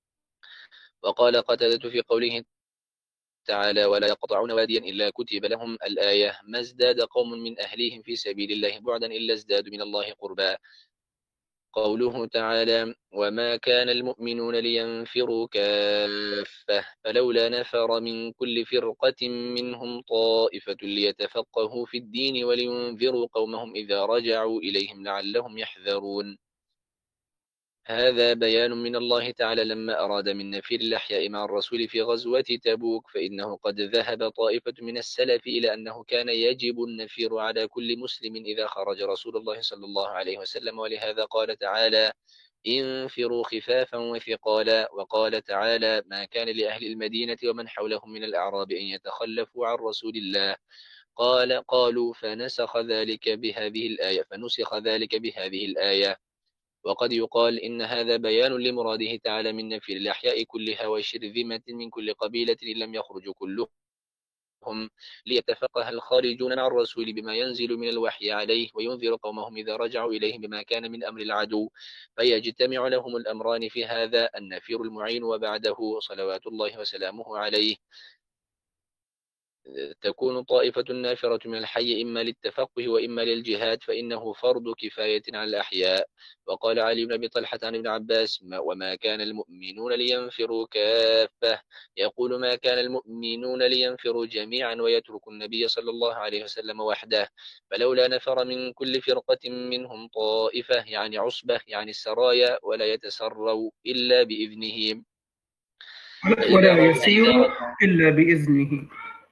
وقال قتادة في قوله تعالى: ولا يقطعون واديا إلا كتب لهم الآية: ما ازداد قوم من أهليهم في سبيل الله بعدا إلا ازدادوا من الله قربا. قوله تعالى: وما كان المؤمنون لينفروا كافة فلولا نفر من كل فرقة منهم طائفة ليتفقهوا في الدين ولينذروا قومهم إذا رجعوا إليهم لعلهم يحذرون. هذا بيان من الله تعالى لما أراد من نفير الأحياء مع الرسول في غزوة تبوك، فإنه قد ذهب طائفة من السلف إلى أنه كان يجب النفير على كل مسلم إذا خرج رسول الله صلى الله عليه وسلم، ولهذا قال تعالى: انفروا خفافا وثقالا. وقال تعالى: ما كان لأهل المدينة ومن حولهم من الأعراب أن يتخلفوا عن رسول الله. قال قالوا فنسخ ذلك بهذه الآية فنسخ ذلك بهذه الآية. وقد يقال إن هذا بيان لمراده تعالى من نفير الأحياء كلها وشرذمة من كل قبيلة إن لم يخرجوا كلهم، ليتفقه الخارجون مع الرسول بما ينزل من الوحي عليه، وينذر قومهم إذا رجعوا إليهم بما كان من أمر العدو، فيجتمع لهم الأمران في هذا: النفير المعين وبعده صلوات الله وسلامه عليه تكون طائفة نافرة من الحي إما للتفقه وإما للجهاد، فإنه فرض كفاية على الأحياء. وقال علي بن أبي طلحة عن ابن عباس: وما كان المؤمنون لينفروا كافة، يقول ما كان المؤمنون لينفروا جميعا ويتركوا النبي صلى الله عليه وسلم وحده، فلولا نفر من كل فرقة منهم طائفة يعني عصبة يعني السرايا ولا يتسروا إلا بإذنه ولا يسير إلا بإذنه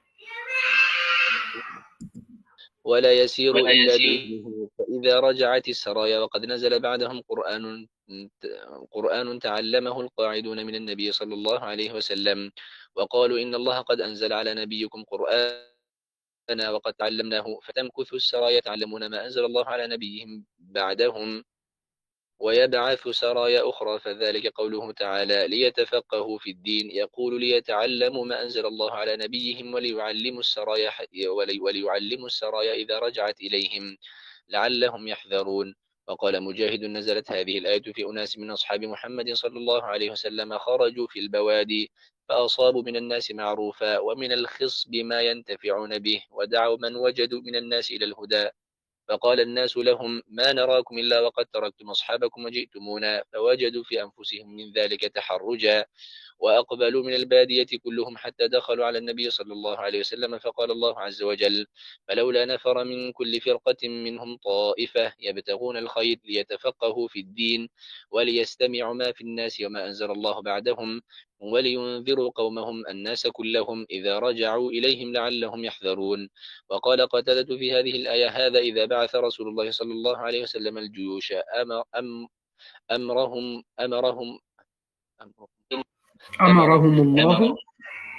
ولا يسير إلا بإذنه فإذا رجعت السرايا. وقد نزل بعدهم قرآن قرآن تعلمه القاعدون من النبي صلى الله عليه وسلم، وقالوا إن الله قد أنزل على نبيكم قرآنا وقد تعلمناه، فتمكث السرايا تعلمون ما أنزل الله على نبيهم بعدهم ويبعث سرايا أخرى، فذلك قوله تعالى: ليتفقهوا في الدين، يقول ليتعلموا ما أنزل الله على نبيهم وليعلموا السرايا وليعلموا السرايا إذا رجعت إليهم لعلهم يحذرون. وقال مجاهد: نزلت هذه الآية في أناس من أصحاب محمد صلى الله عليه وسلم خرجوا في البوادي فأصابوا من الناس معروفا ومن الخصب ما ينتفعون به، ودعوا من وجدوا من الناس إلى الهدى، فقال الناس لهم: ما نراكم إلا وقد تركتم أصحابكم وجئتمونا، فوجدوا في أنفسهم من ذلك تحرجا، وأقبلوا من البادية كلهم حتى دخلوا على النبي صلى الله عليه وسلم، فقال الله عز وجل: فلولا نفر من كل فرقة منهم طائفة يبتغون الخير ليتفقهوا في الدين وليستمعوا ما في الناس وما أنزل الله بعدهم ولينذروا قومهم الناس كلهم إذا رجعوا إليهم لعلهم يحذرون. وقال قتادة في هذه الآية: هذا إذا بعث رسول الله صلى الله عليه وسلم الجيوش أمر أم أمرهم أمرهم أمرهم الله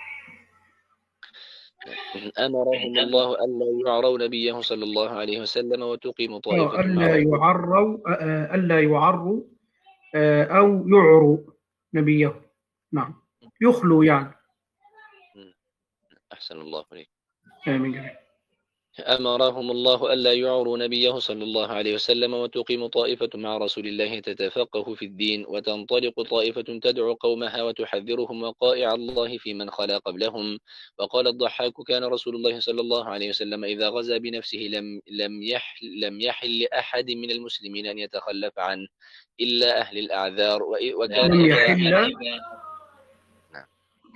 أمرهم الله ألا يعروا نبيه صلى الله عليه وسلم وتقيم طائفة آه، مع ألا رسول يعروا آه، آه، ألا يعروا آه، أو يعروا نبيه. نعم، يخلوا يعني. أحسن الله عليك. آمين جميل. أمرهم الله ألا يعروا نبيه صلى الله عليه وسلم وتقيم طائفة مع رسول الله تتفقه في الدين وتنطلق طائفة تدعو قومها وتحذرهم وقائع الله في من خلا قبلهم. وقال الضحاك كان رسول الله صلى الله عليه وسلم إذا غزا بنفسه لم لم يحل لم يحل لأحد من المسلمين أن يتخلف عنه إلا أهل الأعذار وكان لم إذا يحل. نعم.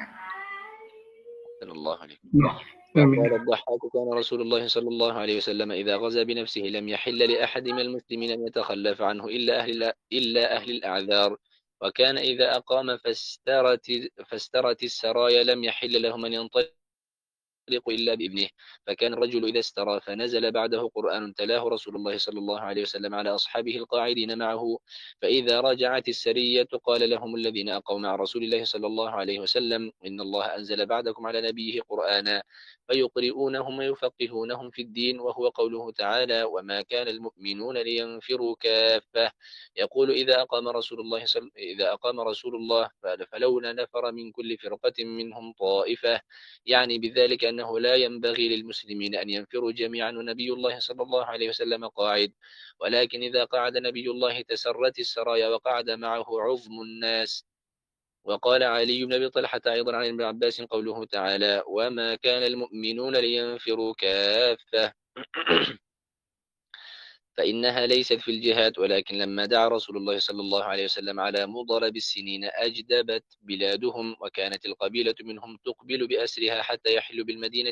أحسن الله عليك. نعم. وقال الضحاك كان رسول الله صلى الله عليه وسلم إذا غزا بنفسه لم يحل لأحد من المسلمين أن يتخلف عنه إلا أهل إلا أهل الأعذار. وكان إذا أقام فاسترت فاسترت السرايا لم يحل لهم أن ينطلقوا إلا بإذنه. فكان الرجل إذا استرى فنزل بعده قرآن تلاه رسول الله صلى الله عليه وسلم على أصحابه القاعدين معه، فإذا رجعت السرية قال لهم الذين أقوا مع رسول الله صلى الله عليه وسلم إن الله أنزل بعدكم على نبيه قرآنا فيقرؤونهم ويفقهونهم في الدين، وهو قوله تعالى وما كان المؤمنون لينفروا كافة. يقول إذا أقام رسول الله صل... إذا أقام رسول الله فلولا نفر من كل فرقة منهم طائفة، يعني بذلك أنه لا ينبغي للمسلمين أن ينفروا جميعا ونبي الله صلى الله عليه وسلم قاعد، ولكن إذا قعد نبي الله تسرت السرايا وقعد معه عظم الناس. وقال علي بن أبي طلحة أيضا عن ابن عباس قوله تعالى وما كان المؤمنون لينفروا كافة فإنها ليست في الجهاد، ولكن لما دعا رسول الله صلى الله عليه وسلم على مضرب السنين أجدبت بلادهم، وكانت القبيلة منهم تقبل بأسرها حتى يحل بالمدينة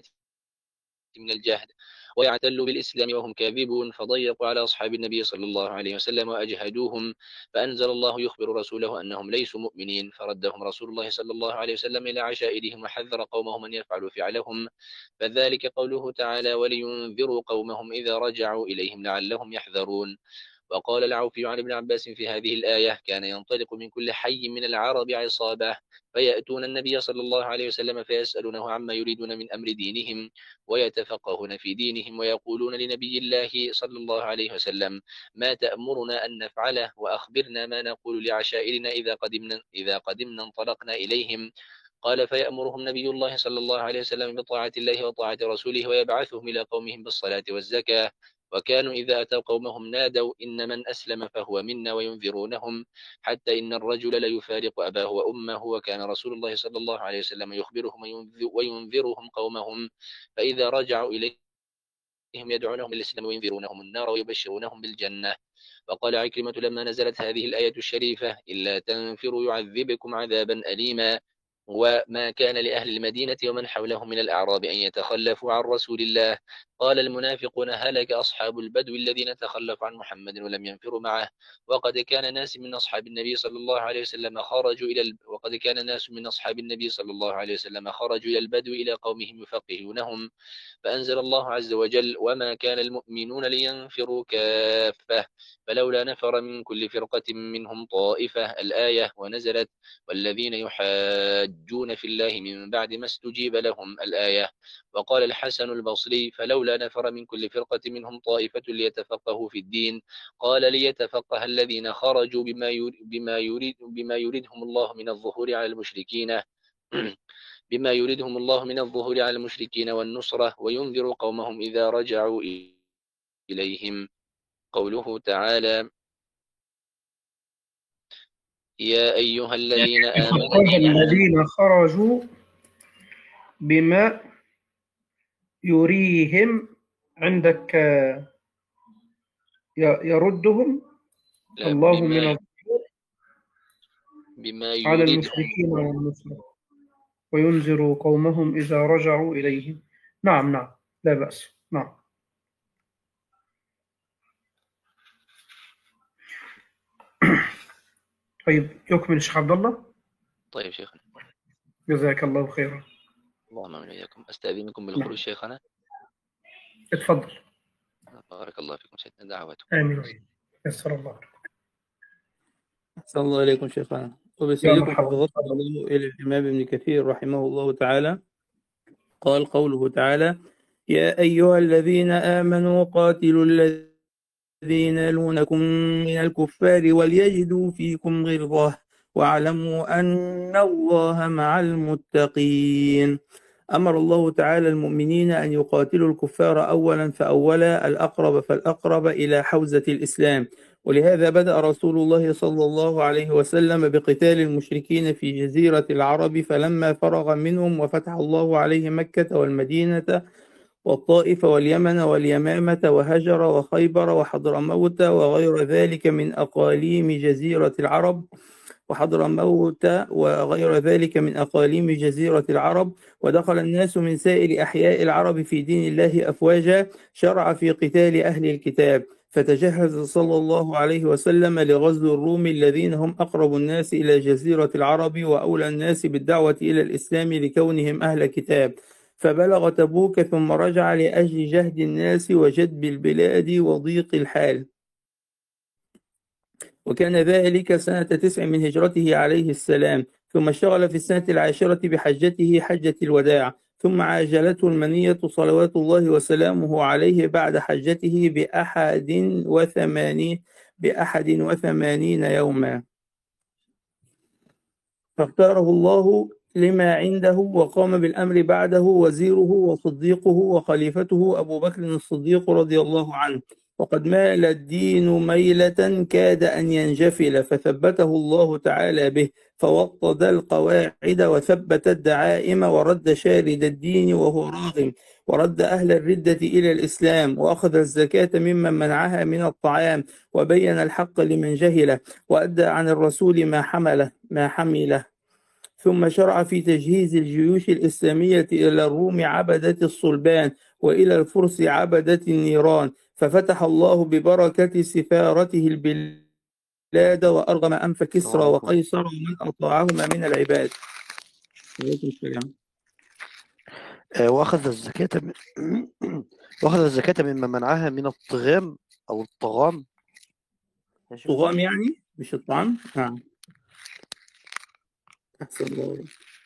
من الجهد ويعتلوا بالإسلام وهم كاذبون، فضيقوا على أصحاب النبي صلى الله عليه وسلم وأجهدوهم، فأنزل الله يخبر رسوله أنهم ليسوا مؤمنين، فردهم رسول الله صلى الله عليه وسلم إلى عشائرهم وحذر قومهم أن يفعلوا فعلهم، فذلك قوله تعالى ولينذروا قومهم إذا رجعوا إليهم لعلهم يحذرون. وقال العوفي عن ابن عباس في هذه الآية كان ينطلق من كل حي من العرب عصابة فيأتون النبي صلى الله عليه وسلم فيسألونه عما يريدون من أمر دينهم ويتفقهون في دينهم، ويقولون لنبي الله صلى الله عليه وسلم ما تأمرنا أن نفعله وأخبرنا ما نقول لعشائرنا إذا قدمنا, إذا قدمنا انطلقنا إليهم. قال فيأمرهم نبي الله صلى الله عليه وسلم بطاعة الله وطاعة رسوله ويبعثهم إلى قومهم بالصلاة والزكاة، وكانوا إذا أتوا قومهم نادوا إن من أسلم فهو منا وينذرونهم حتى إن الرجل ليفارق أباه وأمه، وكان رسول الله صلى الله عليه وسلم يخبرهم وينذرهم قومهم، فإذا رجعوا إليهم يدعونهم للإسلام وينذرونهم النار ويبشرونهم بالجنة. وقال عكرمة لما نزلت هذه الآية الشريفة إلا تنفروا يعذبكم عذابا أليما. وما كان لأهل المدينة ومن حولهم من الأعراب أن يتخلفوا عن رسول الله. قال المنافقون هلك أصحاب البدو الذين تخلفوا عن محمد ولم ينفروا معه. وقد كان ناس من أصحاب النبي صلى الله عليه وسلم خرجوا إلى ال... وقد كان ناس من أصحاب النبي صلى الله عليه وسلم خرجوا إلى البدو إلى قومهم يفقهونهم، فأنزل الله عز وجل وما كان المؤمنون لينفروا كافة فلولا نفر من كل فرقة منهم طائفة الآية، ونزلت والذين يحاجون في الله من بعد ما استجيب لهم الآية. وقال الحسن البصري فلولا نفر من كل فرقة منهم طائفة ليتفقهوا في الدين، قال ليتفقه الذين خرجوا بما يريد بما يريد بما يريدهم الله من الظهور على المشركين بما يريدهم الله من الظهور على المشركين والنصرة، وينذر قومهم إذا رجعوا إليهم. قوله تعالى يا أيها الذين آمنوا الذين خرجوا بما يريهم عندك يردهم الله بما, من بما على المشركين والنصرة وينذر قومهم إذا رجعوا إليهم. نعم نعم لا بأس. نعم. طيب يكمل الشيخ عبد الله. طيب شيخنا جزاك الله خيرا. اللهم امين وإياكم. استاذنكم بالخروج نعم. شيخنا اتفضل. بارك الله فيكم سيدنا دعواتكم. امين. يسر الله. أحسن الله إليكم شيخنا. وبسألكم حفظكم الله إلى الإمام ابن كثير رحمه الله تعالى قال قوله تعالى: يا أيها الذين آمنوا قاتلوا الذين يلونكم من الكفار وليجدوا فيكم غلظة واعلموا أن الله مع المتقين. أمر الله تعالى المؤمنين أن يقاتلوا الكفار أولا فأولا، الأقرب فالأقرب، إلى حوزة الإسلام. ولهذا بدأ رسول الله صلى الله عليه وسلم بقتال المشركين في جزيرة العرب، فلما فرغ منهم وفتح الله عليه مكة والمدينة والطائف واليمن واليمامة وهجر وخيبر وحضرموت وغير ذلك من أقاليم جزيرة العرب وحضرموت وغير ذلك من أقاليم جزيرة العرب، ودخل الناس من سائر أحياء العرب في دين الله أفواجا، شرع في قتال أهل الكتاب. فتجهز صلى الله عليه وسلم لغزو الروم الذين هم أقرب الناس إلى جزيرة العرب وأولى الناس بالدعوة إلى الإسلام لكونهم أهل كتاب. فبلغ تبوك ثم رجع لأجل جهد الناس وجدب البلاد وضيق الحال، وكان ذلك سنة تسع من هجرته عليه السلام. ثم اشتغل في السنة العاشرة بحجته حجة الوداع، ثم عاجلته المنية صلوات الله وسلامه عليه بعد حجته بأحد وثمانين بأحد وثمانين يوما، فاختاره الله لما عنده وقام بالأمر بعده وزيره وصديقه وخليفته أبو بكر الصديق رضي الله عنه. وقد مال الدين ميلة كاد أن ينجفل، فثبته الله تعالى به، فوطد القواعد وثبت الدعائم ورد شارد الدين وهو راغم، ورد أهل الردة إلى الإسلام، وأخذ الزكاة ممن منعها من الطعام، وبين الحق لمن جهله، وأدى عن الرسول ما حمله ما حمله. ثم شرع في تجهيز الجيوش الإسلامية إلى الروم عبدة الصلبان، وإلى الفرس عبدة النيران، ففتح الله ببركة سفارته البلاد، وأرغم أنف كسرى وقيصر ومن أطاعهما من العباد. عليكم السلام. وأخذ الزكاة من... وأخذ الزكاة مما منعها من الطغام أو الطغام. طغام يعني مش الطعام. نعم. أحسن الله.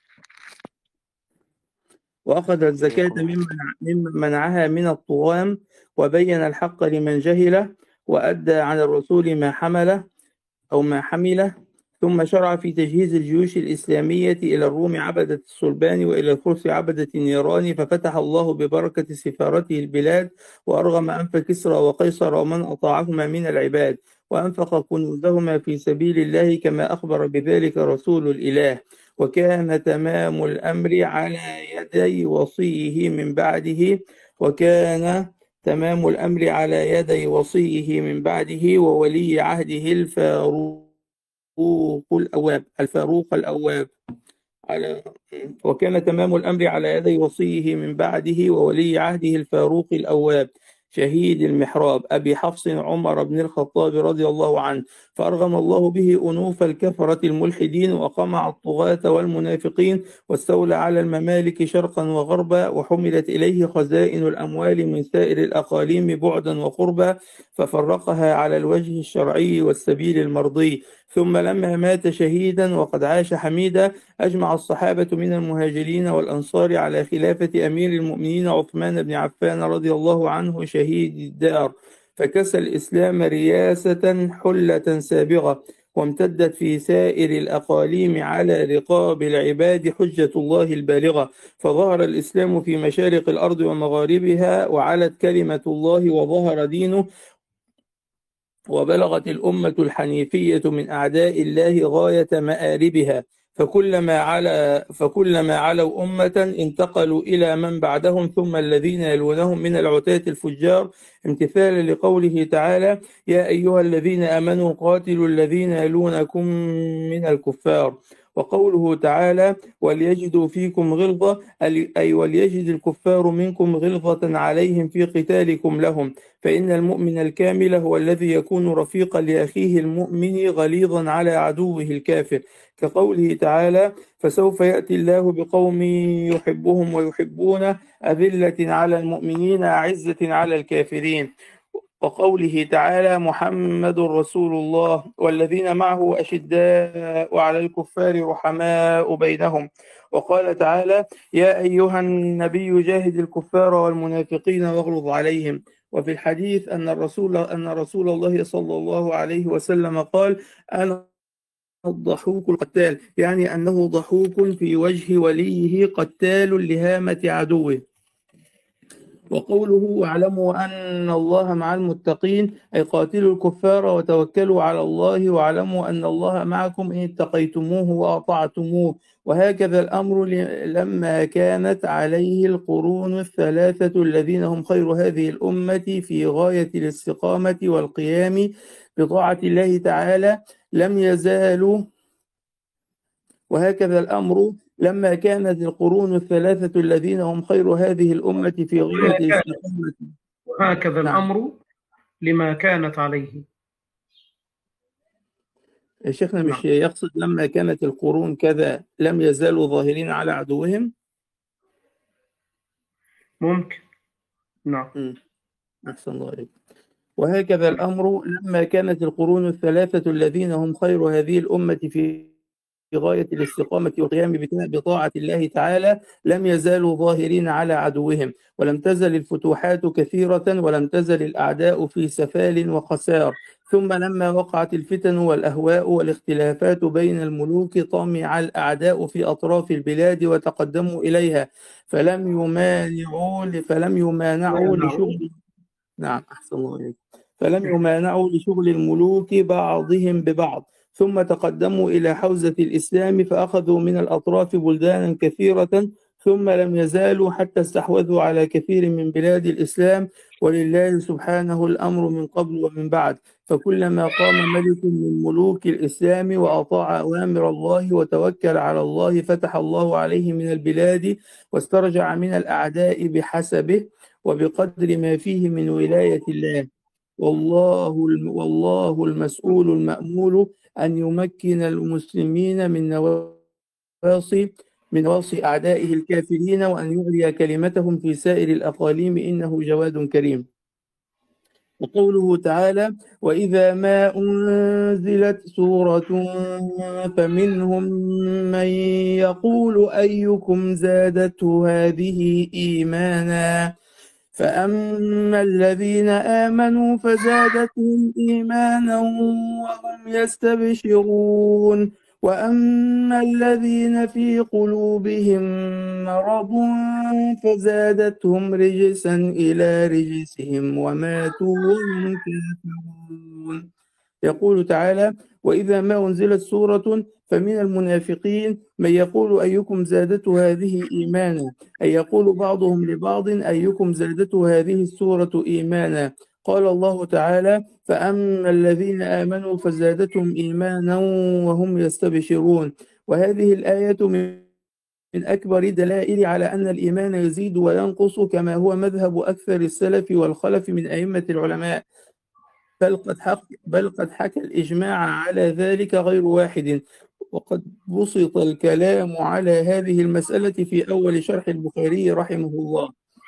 وأخذ الزكاة ممن منعها من الطغام، وبين الحق لمن جهله، وأدى عن الرسول ما حمله أو ما حمله. ثم شرع في تجهيز الجيوش الإسلامية إلى الروم عبدة الصلبان، وإلى الفرس عبدة النيران، ففتح الله ببركة سفارته البلاد، وأرغم أنف كسرى وقيصر ومن أطاعهما من العباد، وأنفق كنوزهما في سبيل الله كما أخبر بذلك رسول الإله. وكان تمام الأمر على يدي وصيه من بعده وكان تمام الأمر على يدي وصيه من بعده وولي عهده الفاروق الأواب الفاروق الأواب على وكان تمام الأمر على يدي وصيه من بعده وولي عهده الفاروق الأواب شهيد المحراب أبي حفص عمر بن الخطاب رضي الله عنه، فأرغم الله به أنوف الكفرة الملحدين وقمع الطغاة والمنافقين، واستولى على الممالك شرقا وغربا، وحملت إليه خزائن الأموال من سائر الأقاليم بعدا وقربا، ففرقها على الوجه الشرعي والسبيل المرضي. ثم لما مات شهيدا وقد عاش حميدا، أجمع الصحابة من المهاجرين والأنصار على خلافة أمير المؤمنين عثمان بن عفان رضي الله عنه شهيد الدار، فكسى الإسلام رياسة حلة سابغة، وامتدت في سائر الأقاليم على رقاب العباد حجة الله البالغة، فظهر الإسلام في مشارق الأرض ومغاربها، وعلت كلمة الله وظهر دينه، وبلغت الأمة الحنيفية من أعداء الله غاية مآربها، فكلما على فكلما علوا أمة انتقلوا إلى من بعدهم ثم الذين يلونهم من العتاة الفجار، امتثالا لقوله تعالى: يا أيها الذين آمنوا قاتلوا الذين يلونكم من الكفار. وقوله تعالى: وليجدوا فيكم غلظة، أي وليجد الكفار منكم غلظة عليهم في قتالكم لهم، فإن المؤمن الكامل هو الذي يكون رفيقا لأخيه المؤمن غليظا على عدوه الكافر، كقوله تعالى: فسوف يأتي الله بقوم يحبهم ويحبونه أذلة على المؤمنين أعزة على الكافرين. وقوله تعالى محمد رسول الله والذين معه أشداء على الكفار رحماء بينهم. وقال تعالى يا أيها النبي جاهد الكفار والمنافقين واغلظ عليهم. وفي الحديث أن الرسول أن رسول الله صلى الله عليه وسلم قال أنا الضحوك القتال، يعني أنه ضحوك في وجه وليه قتال لهامة عدوه. وقوله واعلموا أن الله مع المتقين أي قاتلوا الكفار وتوكلوا على الله واعلموا أن الله معكم إن اتقيتموه وأطعتموه. وهكذا الأمر لما كانت عليه القرون الثلاثة الذين هم خير هذه الأمة في غاية الاستقامة والقيام بطاعة الله تعالى لم يزالوا وهكذا الأمر لما كانت القرون الثلاثة الذين هم خير هذه الأمة في غاية الاستقامة. وهكذا نعم. الأمر لما كانت عليه. يا شيخنا مش نعم. يقصد لما كانت القرون كذا لم يزالوا ظاهرين على عدوهم؟ ممكن. نعم. م. أحسن الله عليك. وهكذا الأمر لما كانت القرون الثلاثة الذين هم خير هذه الأمة في في غاية الاستقامة والقيام بطاعة الله تعالى لم يزالوا ظاهرين على عدوهم، ولم تزل الفتوحات كثيرة ولم تزل الأعداء في سفال وخسار. ثم لما وقعت الفتن والأهواء والاختلافات بين الملوك طمع الأعداء في أطراف البلاد وتقدموا إليها فلم يمانعوا فلم يمانعوا لشغل نعم أحسن الله عليك. فلم يمانعوا لشغل الملوك بعضهم ببعض، ثم تقدموا إلى حوزة الإسلام فأخذوا من الأطراف بلدانا كثيرة، ثم لم يزالوا حتى استحوذوا على كثير من بلاد الإسلام، ولله سبحانه الأمر من قبل ومن بعد. فكلما قام ملك من ملوك الإسلام وأطاع أوامر الله وتوكل على الله فتح الله عليه من البلاد واسترجع من الأعداء بحسبه وبقدر ما فيه من ولاية الله. والله والله المسؤول المأمول أن يمكن المسلمين من نواصي من نواصي أعدائه الكافرين وأن يعلي كلمتهم في سائر الأقاليم إنه جواد كريم. وقوله تعالى وإذا ما أنزلت سورة فمنهم من يقول أيكم زادته هذه إيمانا فأما الذين آمنوا فزادتهم إيمانا وهم يستبشرون وأما الذين في قلوبهم مرض فزادتهم رجسا إلى رجسهم وماتوا وهم كافرون. يقول تعالى وإذا ما أنزلت سورة فمن المنافقين من يقول أيكم زادته هذه إيمانا، أي يقول بعضهم لبعض أيكم زادته هذه السورة إيمانا. قال الله تعالى فأما الذين آمنوا فزادتهم إيمانا وهم يستبشرون. وهذه الآية من من أكبر دلائل على أن الإيمان يزيد وينقص كما هو مذهب أكثر السلف والخلف من أئمة العلماء، بل قد حق بل قد حكى الإجماع على ذلك غير واحد. وقد بسط الكلام على هذه المسألة في أول شرح البخاري رحمه الله.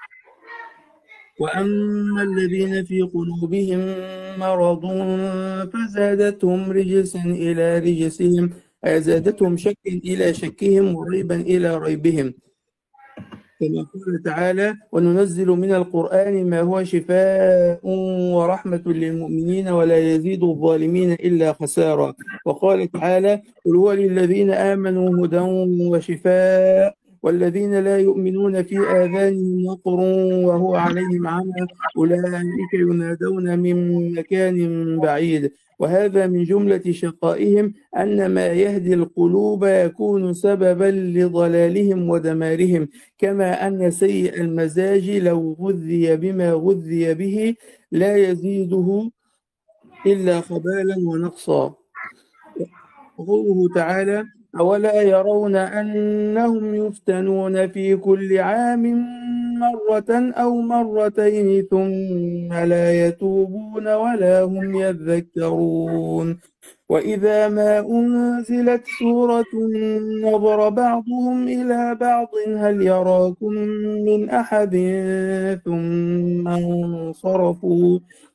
وأما الذين في قلوبهم مرض فزادتهم رجسا إلى رجسهم، أي زادتهم شكا إلى شكهم وريبا إلى ريبهم، كما قال تعالى وننزل من القرآن ما هو شفاء ورحمة للمؤمنين ولا يزيد الظالمين إلا خسارا. وقال تعالى قل هو للذين آمنوا هدى وشفاء والذين لا يؤمنون في آذانهم وقر وهو عليهم عمى أولئك ينادون من مكان بعيد. وهذا من جملة شقائهم أن ما يهدي القلوب يكون سببا لضلالهم ودمارهم، كما أن سيء المزاج لو غذي بما غذي به لا يزيده إلا خبالا ونقصا. قوله تعالى أولا يرون أنهم يفتنون في كل عام مرة أو مرتين ثم لا يتوبون ولا هم يذكرون. وإذا ما أنزلت سورة نظر بعضهم إلى بعض هل يراكم من أحد ثم انصرفوا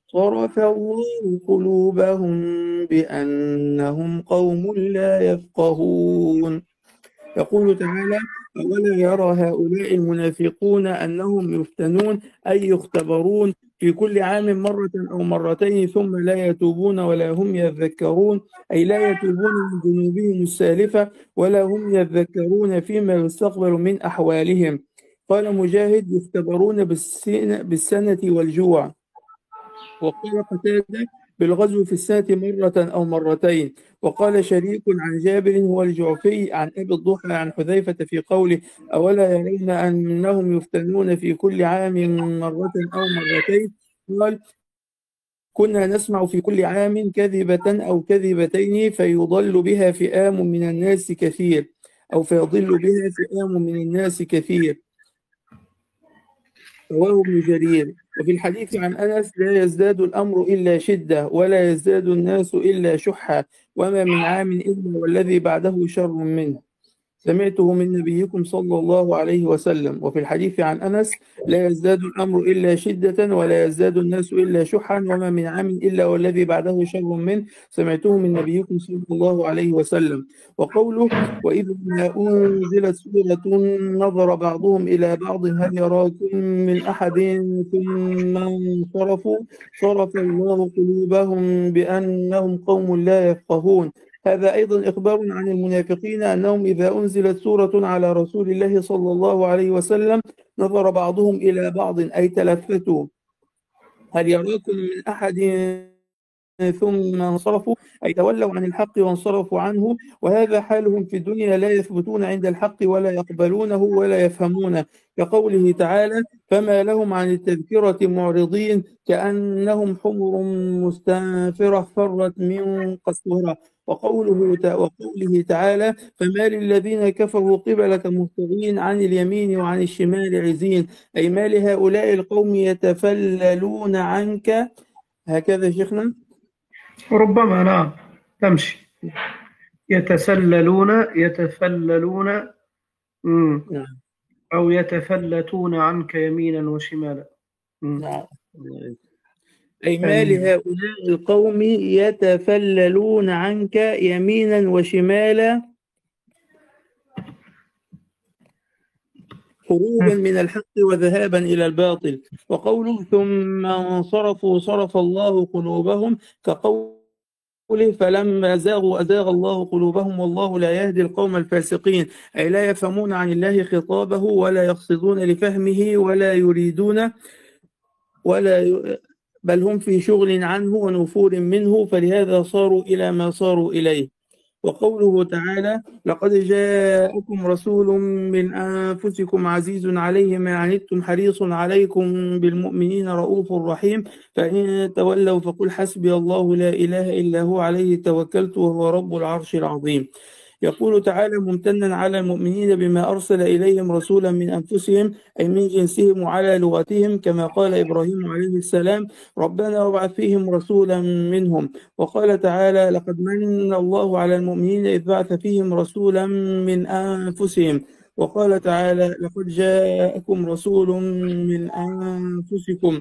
صرف الله قلوبهم بأنهم قوم لا يفقهون. يقول تعالى: أولا يرى هؤلاء المنافقون أنهم يفتنون أي يختبرون في كل عام مرة أو مرتين ثم لا يتوبون ولا هم يذكرون، أي لا يتوبون من ذنوبهم السالفة ولا هم يذكرون فيما يستقبل من أحوالهم. قال مجاهد: يختبرون بالسنة, بالسنة والجوع. وقال قتادة: بالغزو في السنة مرة أو مرتين. وقال شريك عن جابر هو الجعفي عن أبي الضحى عن حذيفة في قوله: أولا يرون أنهم يفتنون في كل عام مرة أو مرتين؟ قال: كنا نسمع في كل عام كذبة أو كذبتين فيضل بها فئام من الناس كثير، أو فيضل بها فئام من الناس كثير. رواه ابن جرير. وفي الحديث عن أنس: لا يزداد الأمر إلا شدة ولا يزداد الناس إلا شحا وما من عام إلا والذي بعده شر منه، سمعته من نبيكم صلى الله عليه وسلم. وفي الحديث عن أنس: لا يزداد الأمر إلا شدة ولا يزداد الناس إلا شحا وما من عام إلا والذي بعده شر منه، سمعته من نبيكم صلى الله عليه وسلم. وقوله: وإذا ما أنزلت سورة نظر بعضهم إلى بعض هل يراكم من أحد ثم انصرفوا صرف الله قلوبهم بأنهم قوم لا يفقهون. هذا أيضا إخبار عن المنافقين أنهم إذا أنزلت سورة على رسول الله صلى الله عليه وسلم نظر بعضهم إلى بعض أي تلفتوا هل يراكم من أحد ثم انصرفوا أي تولوا عن الحق وانصرفوا عنه. وهذا حالهم في الدنيا، لا يثبتون عند الحق ولا يقبلونه ولا يفهمونه، كقوله تعالى: فما لهم عن التذكرة معرضين كأنهم حمر مستنفرة فرت من قسورة. وقوله وقوله تعالى: فما للذين كفروا قبلك مهطعين عن اليمين وعن الشمال عزين، أي ما لهؤلاء القوم يتفللون عنك. هكذا شيخنا. ربما نعم تمشي. يتسللون يتفللون مم. نعم. أو يتفلتون عنك يمينا وشمالا. مم. نعم. أي ما لهؤلاء القوم يتفللون عنك يمينا وشمالا هروبا من الحق وذهابا إلى الباطل. وقوله: ثم انصرفوا صرف الله قلوبهم، كقوله: فلما زاغوا أزاغ الله قلوبهم والله لا يهدي القوم الفاسقين، أي لا يفهمون عن الله خطابه ولا يقصدون لفهمه ولا يريدون ولا ي... بل هم في شغل عنه ونفور منه، فلهذا صاروا إلى ما صاروا إليه. وقوله تعالى: لقد جاءكم رسول من أنفسكم عزيز عليه ما عنتم حريص عليكم بالمؤمنين رؤوف رحيم، فإن تولوا فقل حسبي الله لا إله إلا هو عليه توكلت وهو رب العرش العظيم. يقول تعالى ممتنا على المؤمنين بما أرسل إليهم رسولا من أنفسهم أي من جنسهم وعلى لغتهم، كما قال إبراهيم عليه السلام: ربنا وابعث فيهم رسولا منهم. وقال تعالى: لقد من الله على المؤمنين إذ بعث فيهم رسولا من أنفسهم. وقال تعالى: لقد جاءكم رسول من أنفسكم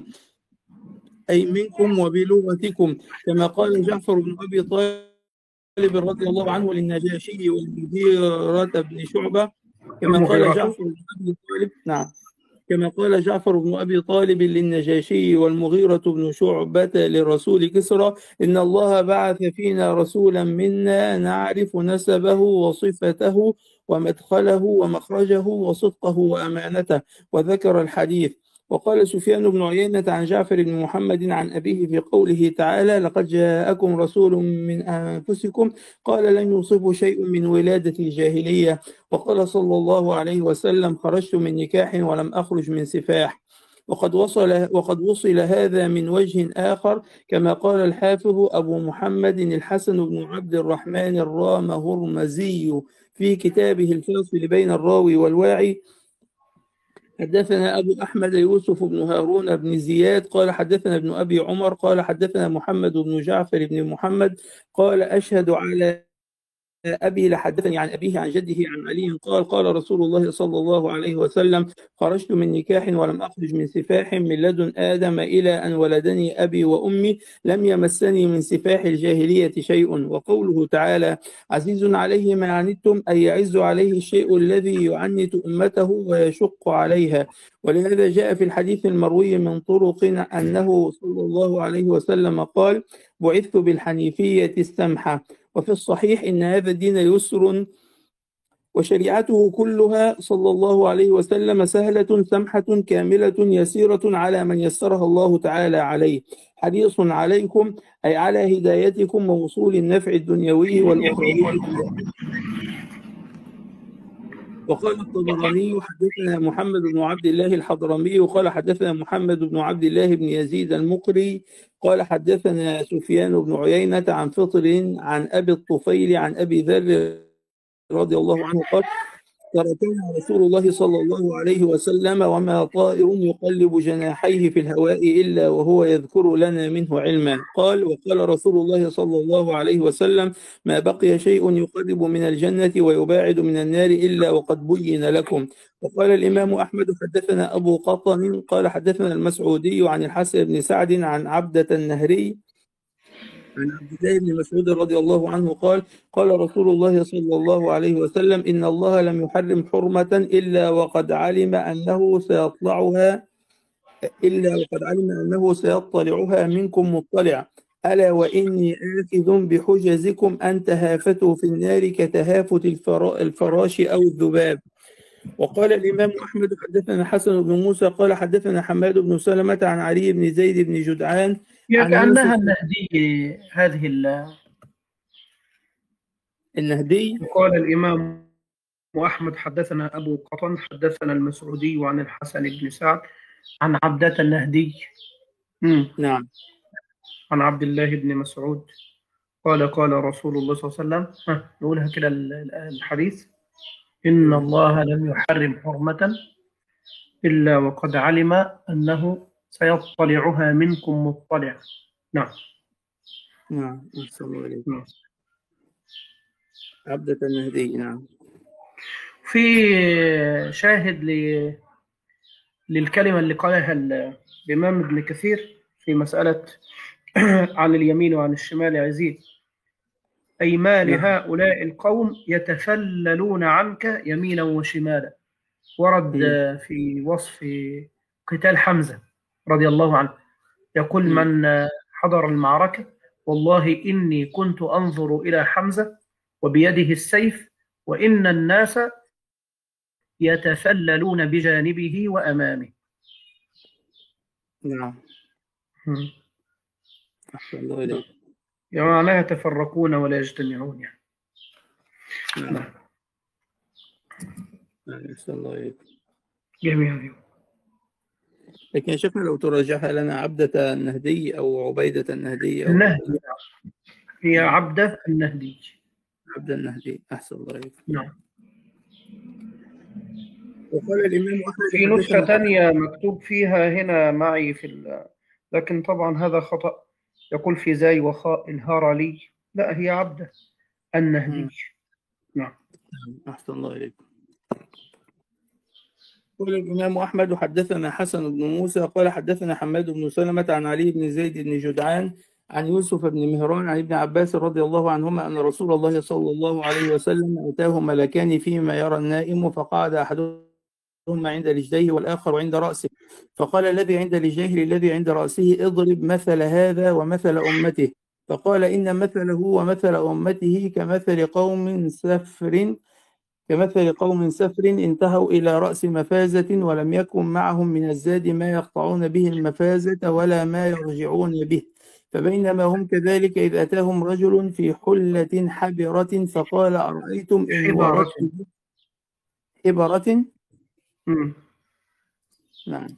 أي منكم وبلغتكم، كما قال جعفر بن أبي طالب رضي الله عنه للنجاشي والمغيرة بن شعبة، كما قال جعفر بن أبي طالب نعم كما قال جعفر بن أبي طالب للنجاشي والمغيرة بن شعبة للرسول كسرى: إن الله بعث فينا رسولا منا نعرف نسبه وصفته ومدخله ومخرجه وصدقه وأمانته، وذكر الحديث. وقال سفيان بن عيينة عن جعفر بن محمد عن أبيه في قوله تعالى: لقد جاءكم رسول من أنفسكم، قال: لن يصب شيء من ولادة الجاهلية. وقال صلى الله عليه وسلم: خرجت من نكاح ولم أخرج من سفاح. وقد وصل, وقد وصل هذا من وجه آخر، كما قال الحافظ أبو محمد الحسن بن عبد الرحمن الرامهرمزي في كتابه الفاصل بين الراوي والواعي: حدثنا أبو أحمد يوسف بن هارون بن زياد قال حدثنا ابن أبي عمر قال حدثنا محمد بن جعفر بن محمد قال: أشهد على أبي لحدثني عن أبيه عن جده عن علي قال قال رسول الله صلى الله عليه وسلم خرجت من نكاح ولم أخرج من سفاح من لدن آدم إلى أن ولدني أبي وأمي لم يمسني من سفاح الجاهلية شيء. وقوله تعالى عزيز عليه ما عنتم أي يعز عليه الشيء الذي يعنت أمته ويشق عليها. ولهذا جاء في الحديث المروي من طرق أنه صلى الله عليه وسلم قال بعثت بالحنيفية السمحة. وفي الصحيح إن هذا الدين يسر وشريعته كلها صلى الله عليه وسلم سهلة سمحة كاملة يسيرة على من يسرها الله تعالى عليه حريص عليكم أي على هدايتكم ووصول النفع الدنيوي والأخروي. وقال الطبراني حدثنا محمد بن عبد الله الحضرمي وقال حدثنا محمد بن عبد الله بن يزيد المقري قال حدثنا سفيان بن عيينة عن فطر عن أبي الطفيل عن أبي ذر رضي الله عنه قال تركنا رسول الله صلى الله عليه وسلم وما طائر يقلب جناحيه في الهواء إلا وهو يذكر لنا منه علما. قال وقال رسول الله صلى الله عليه وسلم ما بقي شيء يقرب من الجنة ويباعد من النار إلا وقد بين لكم. وقال الإمام أحمد حدثنا أبو قطن قال حدثنا المسعودي عن الحسن بن سعد عن عبدة النهري عن عبد الله بن مسعود رضي الله عنه قال قال رسول الله صلى الله عليه وسلم إن الله لم يحرم حرمة إلا وقد علم أنه سيطلعها إلا وقد علم أنه سيطلعها منكم مطلع ألا وإني آخذ بحجزكم أن تهافتوا في النار كتهافت الفراش أو الذباب. وقال الإمام أحمد حدثنا حسن بن موسى قال حدثنا حماد بن سلمة عن علي بن زيد بن جدعان كأنها النهدي هذه النهدي. قال الإمام أحمد حدثنا أبو قطن حدثنا المسعودي وعن الحسن بن سعد عن عبدة النهدي مم. نعم عن عبد الله بن مسعود قال قال رسول الله صلى الله عليه وسلم نقولها كده الحديث إن الله لم يحرم حرمة إلا وقد علم أنه سيطلعها منكم مطلع. نعم نعم السلام عليكم. عبدة النهدي. نعم. في شاهد ل... للكلمة اللي قالها الإمام ابن كثير في مسألة عن اليمين وعن الشمال عزيز أي ما لهؤلاء القوم يتفللون عنك يمينا وشمالا. ورد في وصف قتال حمزة رضي الله عنه يقول من حضر المعركة والله إني كنت أنظر إلى حمزة وبيده السيف وإن الناس يتفللون بجانبه وأمامه. نعم. أحسن الله إليك. يعني لا يتفرقون ولا يجتمعون يعني. نعم. أحسن الله إليك. جميعا. لكن يا شيخنا لو تراجعها لنا عبدة النهدي أو عبيدة النهدي أو النهدي هي عبدة النهدي. عبدة النهدي. أحسن الله إليك. نعم. وقال الإمام أحمد في نسخة ثانية مكتوب فيها هنا معي في ال... لكن طبعا هذا خطأ يقول في زاي وخاء الهارلي لا هي عبدة النهدي. نعم. أحسن الله إليك. قال الإمام أحمد حدثنا حسن بن موسى قال حدثنا حماد بن سلمة عن علي بن زيد بن جدعان عن يوسف بن مهران عن ابن عباس رضي الله عنهما أن رسول الله صلى الله عليه وسلم أتاه ملكان فيما يرى النائم فقعد أحدهما عند رجليه والآخر عند رأسه فقال الذي عند رجليه للذي عند رأسه اضرب مثل هذا ومثل أمته فقال إن مثله ومثل أمته كمثل قوم سفر كمثل قوم سفر انتهوا إلى رأس مفازة ولم يكن معهم من الزاد ما يقطعون به المفازة ولا ما يرجعون به فبينما هم كذلك إذ أتاهم رجل في حلة حبرة فقال أرأيتم إن وردت حبرة نعم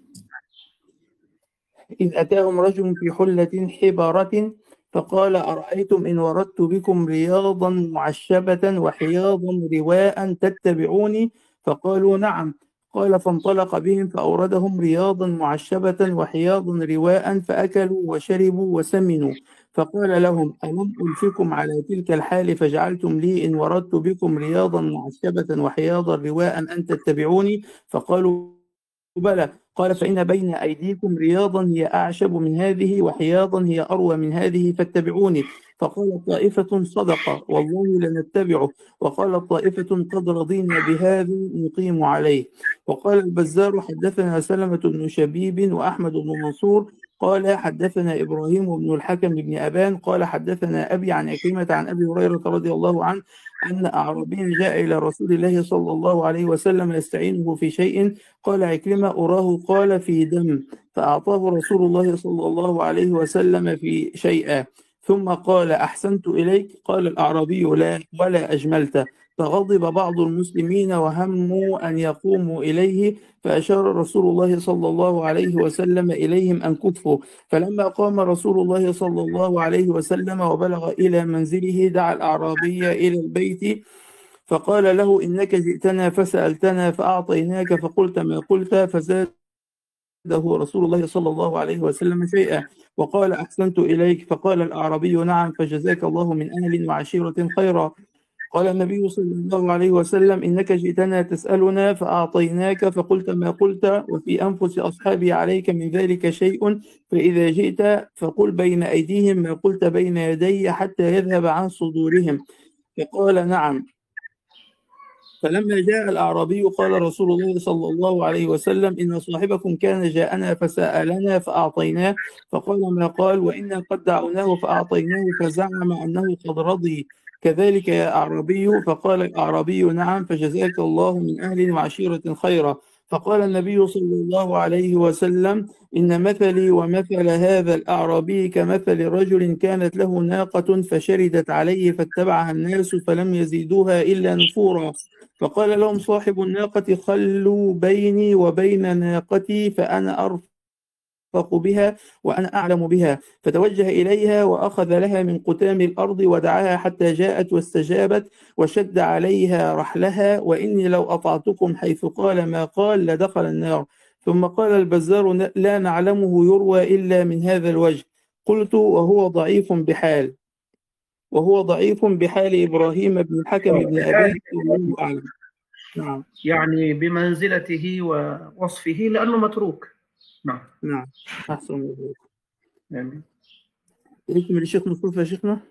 إذ أتاهم رجل في حلة حبرة فقال أرأيتم إن وردت بكم رياضا معشبة وحياضا رواء تتبعوني فقالوا نعم قال فانطلق بهم فأوردهم رياضا معشبة وحياضا رواء فأكلوا وشربوا وسمنوا فقال لهم: ألم ألفكم على تلك الحال فجعلتم لي إن وردت بكم رياضا معشبة وحياضا رواء أن تتبعوني؟ فقالوا: بلى. قال: فإن بين أيديكم رياضا هي أعشب من هذه وحياضا هي أروى من هذه فاتبعوني. فقال طائفة: صدق والله لنتبعه. وقال طائفة: قد رضينا بهذا نقيم عليه. وقال البزار: حدثنا سلمة بن شبيب وأحمد بن منصور قال حدثنا إبراهيم بن الحكم بن أبان قال حدثنا أبي عن عكرمة عن أبي هريرة رضي الله عنه أن أعرابيا جاء إلى رسول الله صلى الله عليه وسلم يستعينه في شيء. قال عكرمة: أراه قال في دم. فأعطاه رسول الله صلى الله عليه وسلم في شيئا، ثم قال: أحسنت إليك. قال الأعرابي: لا ولا أجملت. فغضب بعض المسلمين وهموا أن يقوموا إليه، فأشار رسول الله صلى الله عليه وسلم إليهم أن كفوا. فلما قام رسول الله صلى الله عليه وسلم وبلغ إلى منزله دعا الأعرابي إلى البيت فقال له: إنك جئتنا فسألتنا فأعطيناك فقلت ما قلت. فزاده رسول الله صلى الله عليه وسلم شيئا وقال: أحسنت إليك. فقال الأعرابي: نعم، فجزاك الله من أهل وعشيرة خيرا. قال النبي صلى الله عليه وسلم: إنك جئتنا تسألنا فأعطيناك فقلت ما قلت، وفي أنفس أصحابي عليك من ذلك شيء، فإذا جئت فقل بين أيديهم ما قلت بين يدي حتى يذهب عن صدورهم. فقال: نعم. فلما جاء الأعرابي قال رسول الله صلى الله عليه وسلم: إن صاحبكم كان جاءنا فسألنا فأعطيناه. فقال ما قال، وإنا قد دعوناه فأعطيناه فزعم أنه قد رضي كذلك يا أعرابي. فقال الأعرابي: نعم، فجزاك الله من أهل وعشيرة خيرا. فقال النبي صلى الله عليه وسلم: إن مثلي ومثل هذا الأعرابي كمثل رجل كانت له ناقة فشردت عليه فاتبعها الناس فلم يزيدوها إلا نفورا. فقال لهم صاحب الناقة: خلوا بيني وبين ناقتي فأنا أرفق بها وأنا أعلم بها. فتوجه إليها وأخذ لها من قتام الأرض ودعاها حتى جاءت واستجابت وشد عليها رحلها، وإني لو أطعتكم حيث قال ما قال لدخل النار. ثم قال البزار: لا نعلمه يروى إلا من هذا الوجه. قلت: وهو ضعيف بحال وهو ضعيف بحال إبراهيم بن الحكم بن أبان والله أعلم. نعم. يعني بمنزلته ووصفه لأنه متروك. نعم نعم. أحسن الله. يعني إليكم الشيخ مصطفى يا شيخنا.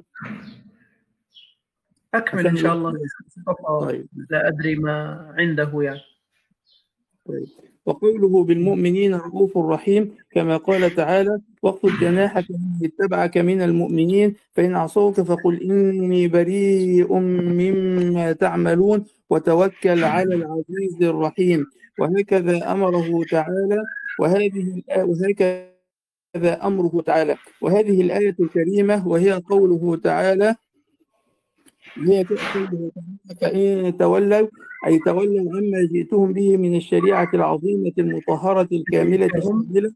أكمل إن شاء الله. طيب. لا أدري ما عنده يعني. طيب. وقوله بالمؤمنين رؤوف رحيم كما قال تعالى: واخفض جناحك لمن اتبعك من المؤمنين فإن عصوك فقل إني بريء مما تعملون وتوكل على العزيز الرحيم. وهكذا أمره تعالى وهذه وهكذا أمره تعالى وهذه الآية الكريمة وهي قوله تعالى هي قوله تعالى: فإن تولوا أي تولوا عما جئتهم به من الشريعة العظيمة المطهرة الكاملة الشاملة.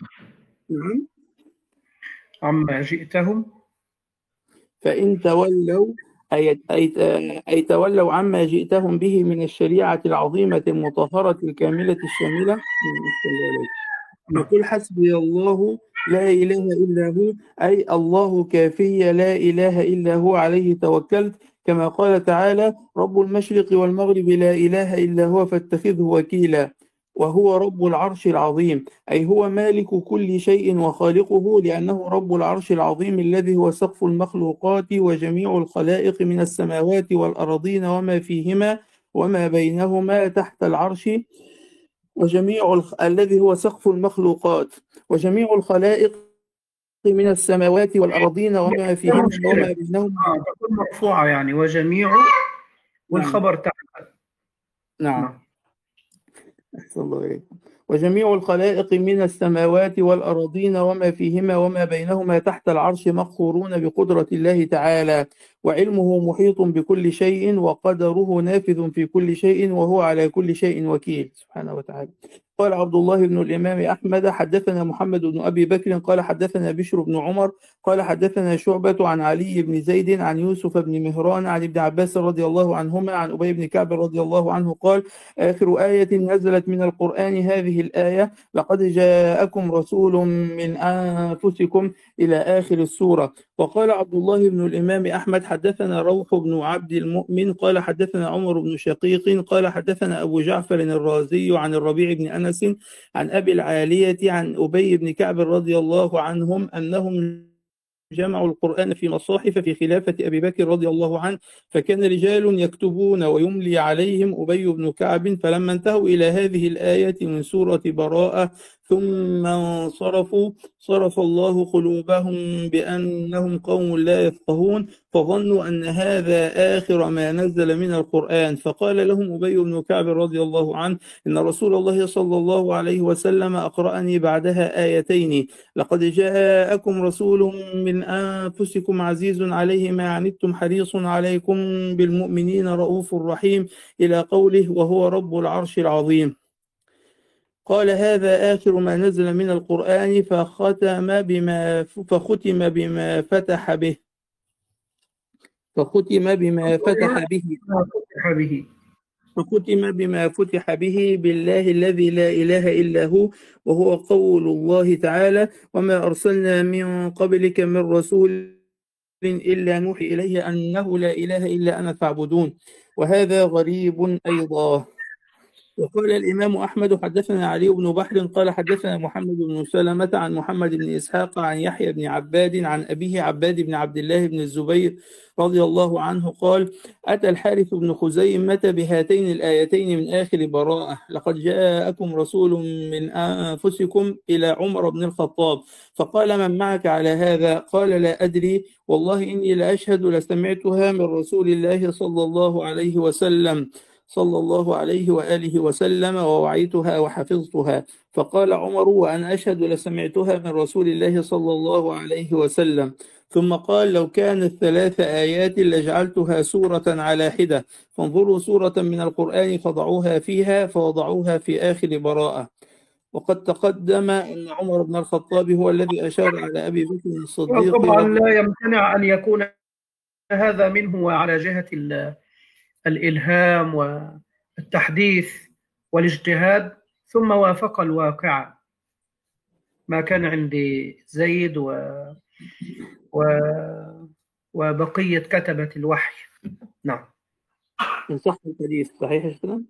عما جئتهم فإن تولوا أي, أي, أي تولوا عما جئتهم به من الشريعة العظيمة المطهرة الكاملة الشاملة. نقول: حسبي الله لا إله إلا هو، أي الله كافي لا إله إلا هو عليه توكلت، كما قال تعالى: رب المشرق والمغرب لا إله إلا هو فاتخذه وكيلا. وهو رب العرش العظيم، أي هو مالك كل شيء وخالقه، لأنه رب العرش العظيم الذي هو سقف المخلوقات وجميع الخلائق من السماوات والأرضين وما فيهما وما بينهما تحت العرش، وجميع الخ... الذي هو سقف المخلوقات وجميع الخلائق من السماوات والأرضين وما فيهما وما بينهما. تكون مرفوعة يعني وجميع والخبر تعالى. نعم. أحسن الله إليكم. وجميع الخلائق من السماوات والأرضين وما فيهما وما بينهما تحت العرش مقهورون بقدرة الله تعالى، وعلمه محيط بكل شيء وقدره نافذ في كل شيء وهو على كل شيء وكيل سبحانه وتعالى. قال عبد الله بن الإمام أحمد حدثنا محمد بن أبي بكر قال حدثنا بشر بن عمر قال حدثنا شعبة عن علي بن زيد عن يوسف بن مهران عن ابن عباس رضي الله عنهما عن أبي بن كعب رضي الله عنه قال آخر آية نزلت من القرآن هذه الآية لقد جاءكم رسول من أنفسكم إلى آخر السورة. وقال عبد الله بن الإمام أحمد حدثنا روح بن عبد المؤمن قال حدثنا عمر بن شقيق قال حدثنا أبو جعفر الرازي عن الربيع بن أنس عن أبي العالية عن أبي بن كعب رضي الله عنهم أنهم جمعوا القرآن في مصاحف في خلافة أبي بكر رضي الله عنه، فكان رجال يكتبون ويملي عليهم أبي بن كعب، فلما انتهوا إلى هذه الآية من سورة براءة ثم انصرفوا صرف الله قلوبهم بأنهم قوم لا يفقهون، فظنوا أن هذا آخر ما نزل من القرآن، فقال لهم أبي بن كعب رضي الله عنه إن رسول الله صلى الله عليه وسلم أقرأني بعدها آيتين لقد جاءكم رسول من أنفسكم عزيز عليه ما عنتم حريص عليكم بالمؤمنين رؤوف رحيم إلى قوله وهو رب العرش العظيم. قال هذا آخر ما نزل من القرآن فختم بما فختم بما فتح به فختم بما فتح به فتح به فختم بما فتح به بالله الذي لا إله إلا هو، وهو قول الله تعالى وما أرسلنا من قبلك من رسول إلا نوحي إليه أنه لا إله إلا أنا فاعبدون. وهذا غريب أيضا. وقال الإمام أحمد حدثنا علي بن بحر قال حدثنا محمد بن سلمة عن محمد بن إسحاق عن يحيى بن عباد عن أبيه عباد بن عبد الله بن الزبير رضي الله عنه قال أتى الحارث بن خزيمة بهاتين الآيتين من آخر براءة لقد جاءكم رسول من أنفسكم إلى عمر بن الخطاب، فقال من معك على هذا؟ قال لا أدري والله إني لأشهد لسمعتها من رسول الله صلى الله عليه وسلم صلى الله عليه وآله وسلم ووعيتها وحفظتها. فقال عمر وأنا أشهد لسمعتها من رسول الله صلى الله عليه وسلم. ثم قال لو كانت ثلاث آيات لجعلتها سورة على حدة، فانظروا سورة من القرآن فضعوها فيها، فوضعوها في آخر براءة. وقد تقدم أن عمر بن الخطاب هو الذي أشار على أبي بكر الصديق. طبعا لا يمتنع أن يكون هذا منه على جهة الإلهام والتحديث والاجتهاد، ثم وافق الواقع ما كان عند زيد و... و... وبقية كتبة الوحي. نعم. إن صح الحديث صحيح الكلام؟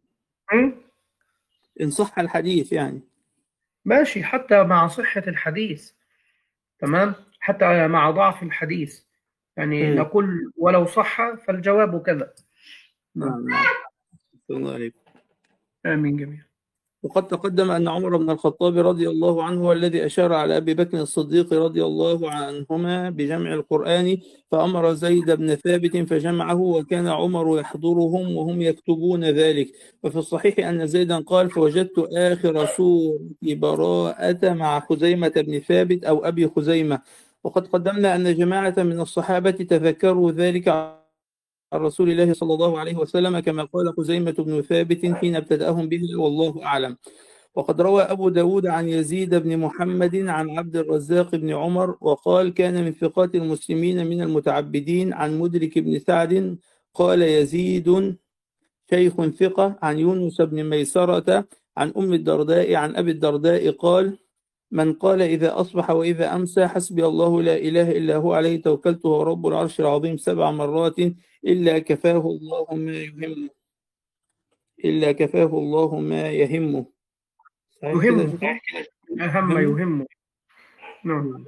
إن صح الحديث يعني ماشي، حتى مع صحة الحديث تمام، حتى مع ضعف الحديث يعني م. نقول ولو صح فالجواب كذا. نعم نعم. الله عليكم. آمين جميعا. وقد تقدم أن عمر بن الخطاب رضي الله عنه هو الذي أشار على أبي بكر الصديق رضي الله عنهما بجمع القرآن، فأمر زيد بن ثابت فجمعه، وكان عمر يحضرهم وهم يكتبون ذلك. وفي الصحيح أن زيدا قال فوجدت آخر سورة براءة مع خزيمة بن ثابت أو أبي خزيمة. وقد قدمنا أن جماعة من الصحابة تذكروا ذلك عن رسول الله صلى الله عليه وسلم كما قال خزيمة بن ثابت حين ابتدأهم به والله أعلم. وقد روى أبو داود عن يزيد بن محمد عن عبد الرزاق بن عمر وقال كان من ثقات المسلمين من المتعبدين عن مدرك بن سعد قال يزيد شيخ ثقة عن يونس بن ميسرة عن أم الدرداء عن أبي الدرداء قال من قال إذا أصبح وإذا أمسى حسبي الله لا إله إلا هو عليه توكلت هو رب العرش العظيم سبع مرات إلا كفاه الله ما يهمه إلا كفاه الله ما يهمه يهمه أهم يهمه. نعم.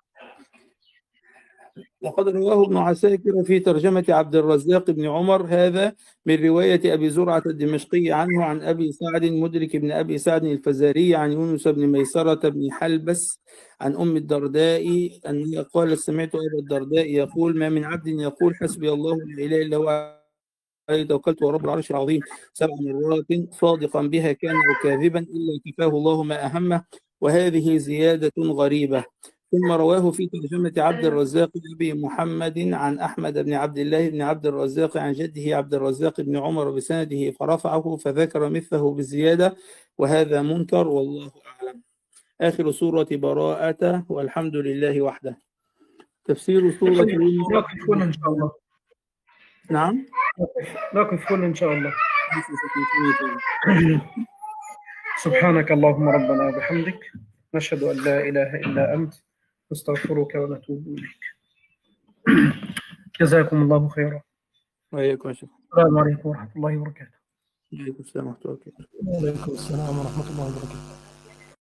وقد رواه ابن عساكر في ترجمة عبد الرزاق بن عمر هذا من رواية أبي زرعة الدمشقي عنه عن أبي سعد مدرك بن أبي سعد الفزاري عن يونس بن ميسرة بن حلبس عن أم الدرداء أنها قال سمعت أبا الدرداء يقول ما من عبد يقول حسبي الله لا إله إلا هو عليه توكلت ورب العرش العظيم سبع مرات صادقا بها كان أو كاذبا إلا كفاه الله ما أهمه. وهذه زيادة غريبة. ثم رواه في ترجمة عبد الرزاق أبي محمد عن أحمد بن عبد الله بن عبد الرزاق عن جده عبد الرزاق بن عمر بسنده فرفعه فذكر مثله بالزيادة، وهذا منكر والله أعلم. آخر سورة براءة، والحمد لله وحده. تفسير سورة يونس. نقف هنا إن شاء الله. نعم، نقف هنا إن شاء الله. سبحانك اللهم ربنا وبحمدك، نشهد أن لا إله إلا أنت، نستغفرك ونتوب إليك. جزاكم الله خيرا. وإياكم يا شيخ. السلام عليكم ورحمة الله وبركاته. وعليكم السلام ورحمة الله وبركاته. وعليكم السلام ورحمة الله وبركاته.